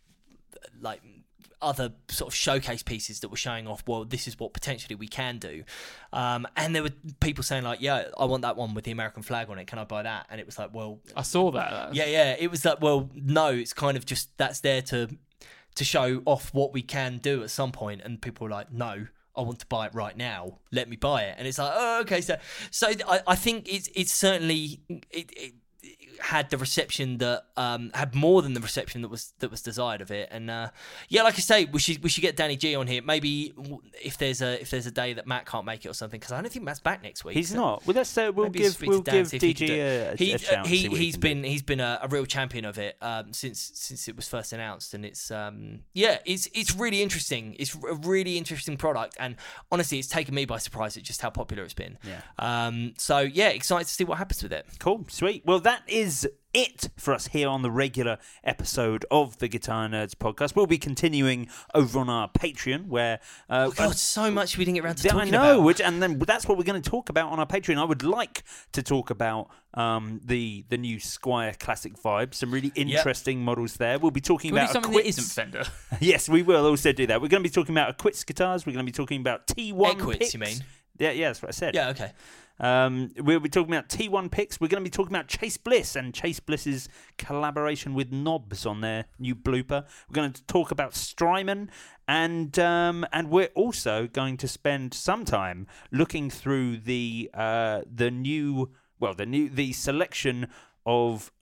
like other sort of showcase pieces that were showing off, well, this is what potentially we can do. Um, and there were people saying like, yeah, I want that one with the American flag on it. Can I buy that? And it was like, well... I saw that. Yeah, yeah. It was like, well, no, it's kind of just, that's there to to show off what we can do at some point. And people were like, no, I want to buy it right now. Let me buy it. And it's like, oh, okay. So so I, I think it's, it's certainly... It, it, had the reception that um, had more than the reception that was that was desired of it. And uh, yeah, like I say, we should we should get Danny G on here. Maybe if there's a if there's a day that Matt can't make it or something, because I don't think Matt's back next week. He's so not. Well, let's uh, we'll give we'll give D G a, he, a shout. He, he he's been do. he's been a, a real champion of it um, since since it was first announced, and it's um, yeah, it's it's really interesting. It's a really interesting product, and honestly, it's taken me by surprise at just how popular it's been. Yeah. Um. So yeah, excited to see what happens with it. Cool, sweet. Well, that is it for us here on the regular episode of the Guitar Nerds podcast. We'll be continuing over on our Patreon, where uh, oh God, so much we didn't get around to yeah, talking I know, about. Which, and then that's what we're going to talk about on our Patreon. I would like to talk about um, the the new Squier Classic Vibe. Some really interesting yep. models there. We'll be talking Can we about do something Equits. that isn't Fender. Yes, we will also do that. We're going to be talking about Equits guitars. We're going to be talking about T one Equits, picks. you mean? Yeah, yeah, that's what I said. Yeah, okay. Um, we'll be talking about T one picks. We're going to be talking about Chase Bliss and Chase Bliss's collaboration with Knobs on their new blooper. We're going to talk about Strymon, and um, and we're also going to spend some time looking through the uh, the new well the new the selection of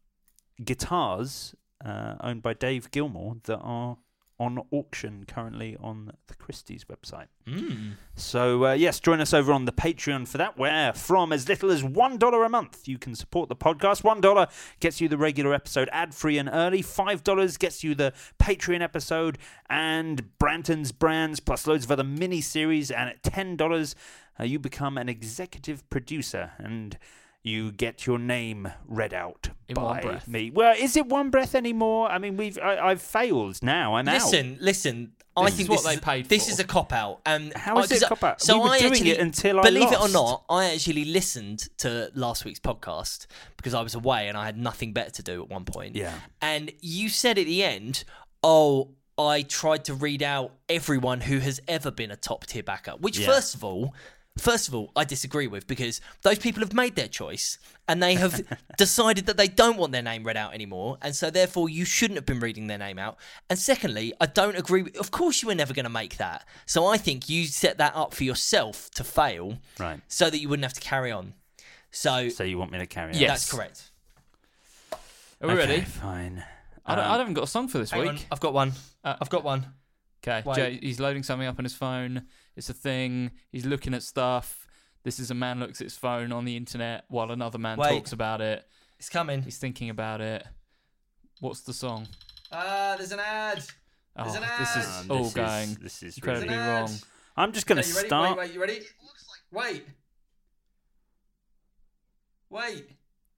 guitars uh, owned by Dave Gilmore that are on auction currently on the Christie's website. Mm. So, uh, yes, join us over on the Patreon for that, where from as little as one dollar a month, you can support the podcast. one dollar gets you the regular episode ad-free and early. five dollars gets you the Patreon episode and Branton's Brands, plus loads of other mini-series. And at ten dollars, uh, you become an executive producer, and you get your name read out in by one breath. me. Well, is it one breath anymore? I mean, we've I, I've failed now. I'm listen, out. Listen, This I is think what this they is, paid This for. is a cop out. Um, How is I, it a cop out? So We were I doing actually, it until I believe lost. it or not, I actually listened to last week's podcast because I was away and I had nothing better to do at one point. Yeah. And you said at the end, "Oh, I tried to read out everyone who has ever been a top tier backer," which, Yeah. first of all. First of all, I disagree with, because those people have made their choice and they have decided that they don't want their name read out anymore, and so therefore you shouldn't have been reading their name out. And secondly, I don't agree with, of course you were never going to make that. So I think you set that up for yourself to fail, Right. so that you wouldn't have to carry on. So, So you want me to carry on? Yes. that's correct. Are we Okay, ready? fine. I, don't, Um, I haven't got a song for this Hang week. on, I've got one. Uh, I've got one. Okay, Wait. Jay, he's loading something up on his phone. It's a thing. He's looking at stuff. This is a man looks at his phone on the internet while another man Wait. talks about it. It's coming. He's thinking about it. What's the song? Ah, uh, there's an ad. Oh, There's an this is ad. Um, all this going Is, this is incredibly really... There's an ad. wrong. I'm just going to Okay, you ready? start. Wait, wait, you ready? It looks like... Wait. Wait.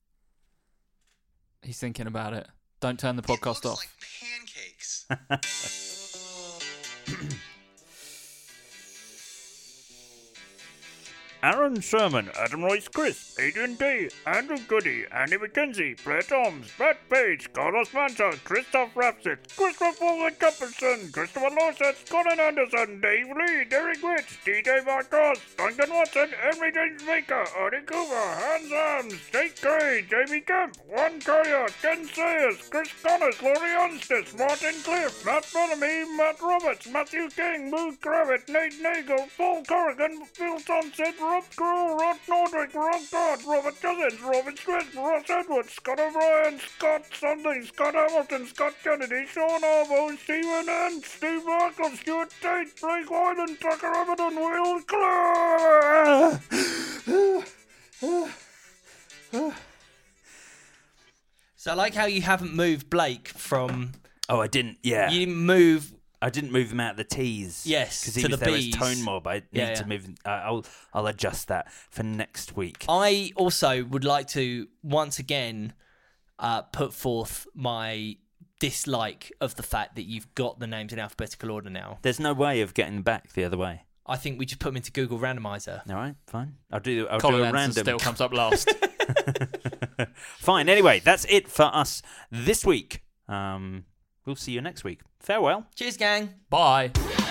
He's thinking about it. Don't turn the podcast off. Pancakes. Aaron Sherman, Adam Royce Chris, Adrian Day, Andrew Goody, Andy McKenzie, Blair Toms, Matt Page, Carlos Manta, Christoph Rapsit, Christopher Fulton Cuperson, Christopher Lawsett, Colin Anderson, Dave Lee, Derek Witch, D J Marcos, Duncan Watson, Henry James Baker, Artie Cooper, Hans Arms, Jake Gray, Jamie Kemp, Juan Collier, Ken Sayers, Chris Connors, Laurie Onstis, Martin Cliff, Matt Bellamy, Matt Roberts, Matthew King, Boo Kravitz, Nate Nagel, Paul Corrigan, Phil Thompson, Rob Crew, Rod Nordwick, Rob God, Robert Cousins, Robin Smith, Ross Edwards, Scott O'Brien, Scott something, Scott Hamilton, Scott Kennedy, Sean Arvo, Stephen N, Steve Markle, Stuart Tate, Blake Wyden, Tucker Everton, Will Clark. So I like how you haven't moved Blake from... Oh, I didn't. Yeah, You didn't move... I didn't move him out of the T's. Yes, because he to was the there B's. as tone mob. I need Yeah, yeah. to move. Uh, I'll I'll adjust that for next week. I also would like to once again uh, put forth my dislike of the fact that you've got the names in alphabetical order now. There's no way of getting them back the other way. I think we just put them into Google Randomizer. All right, fine. I'll do. I'll Colin do a Anderson random. still comes up last. Fine. Anyway, that's it for us this week. Um, we'll see you next week. Farewell. Cheers, gang. Bye.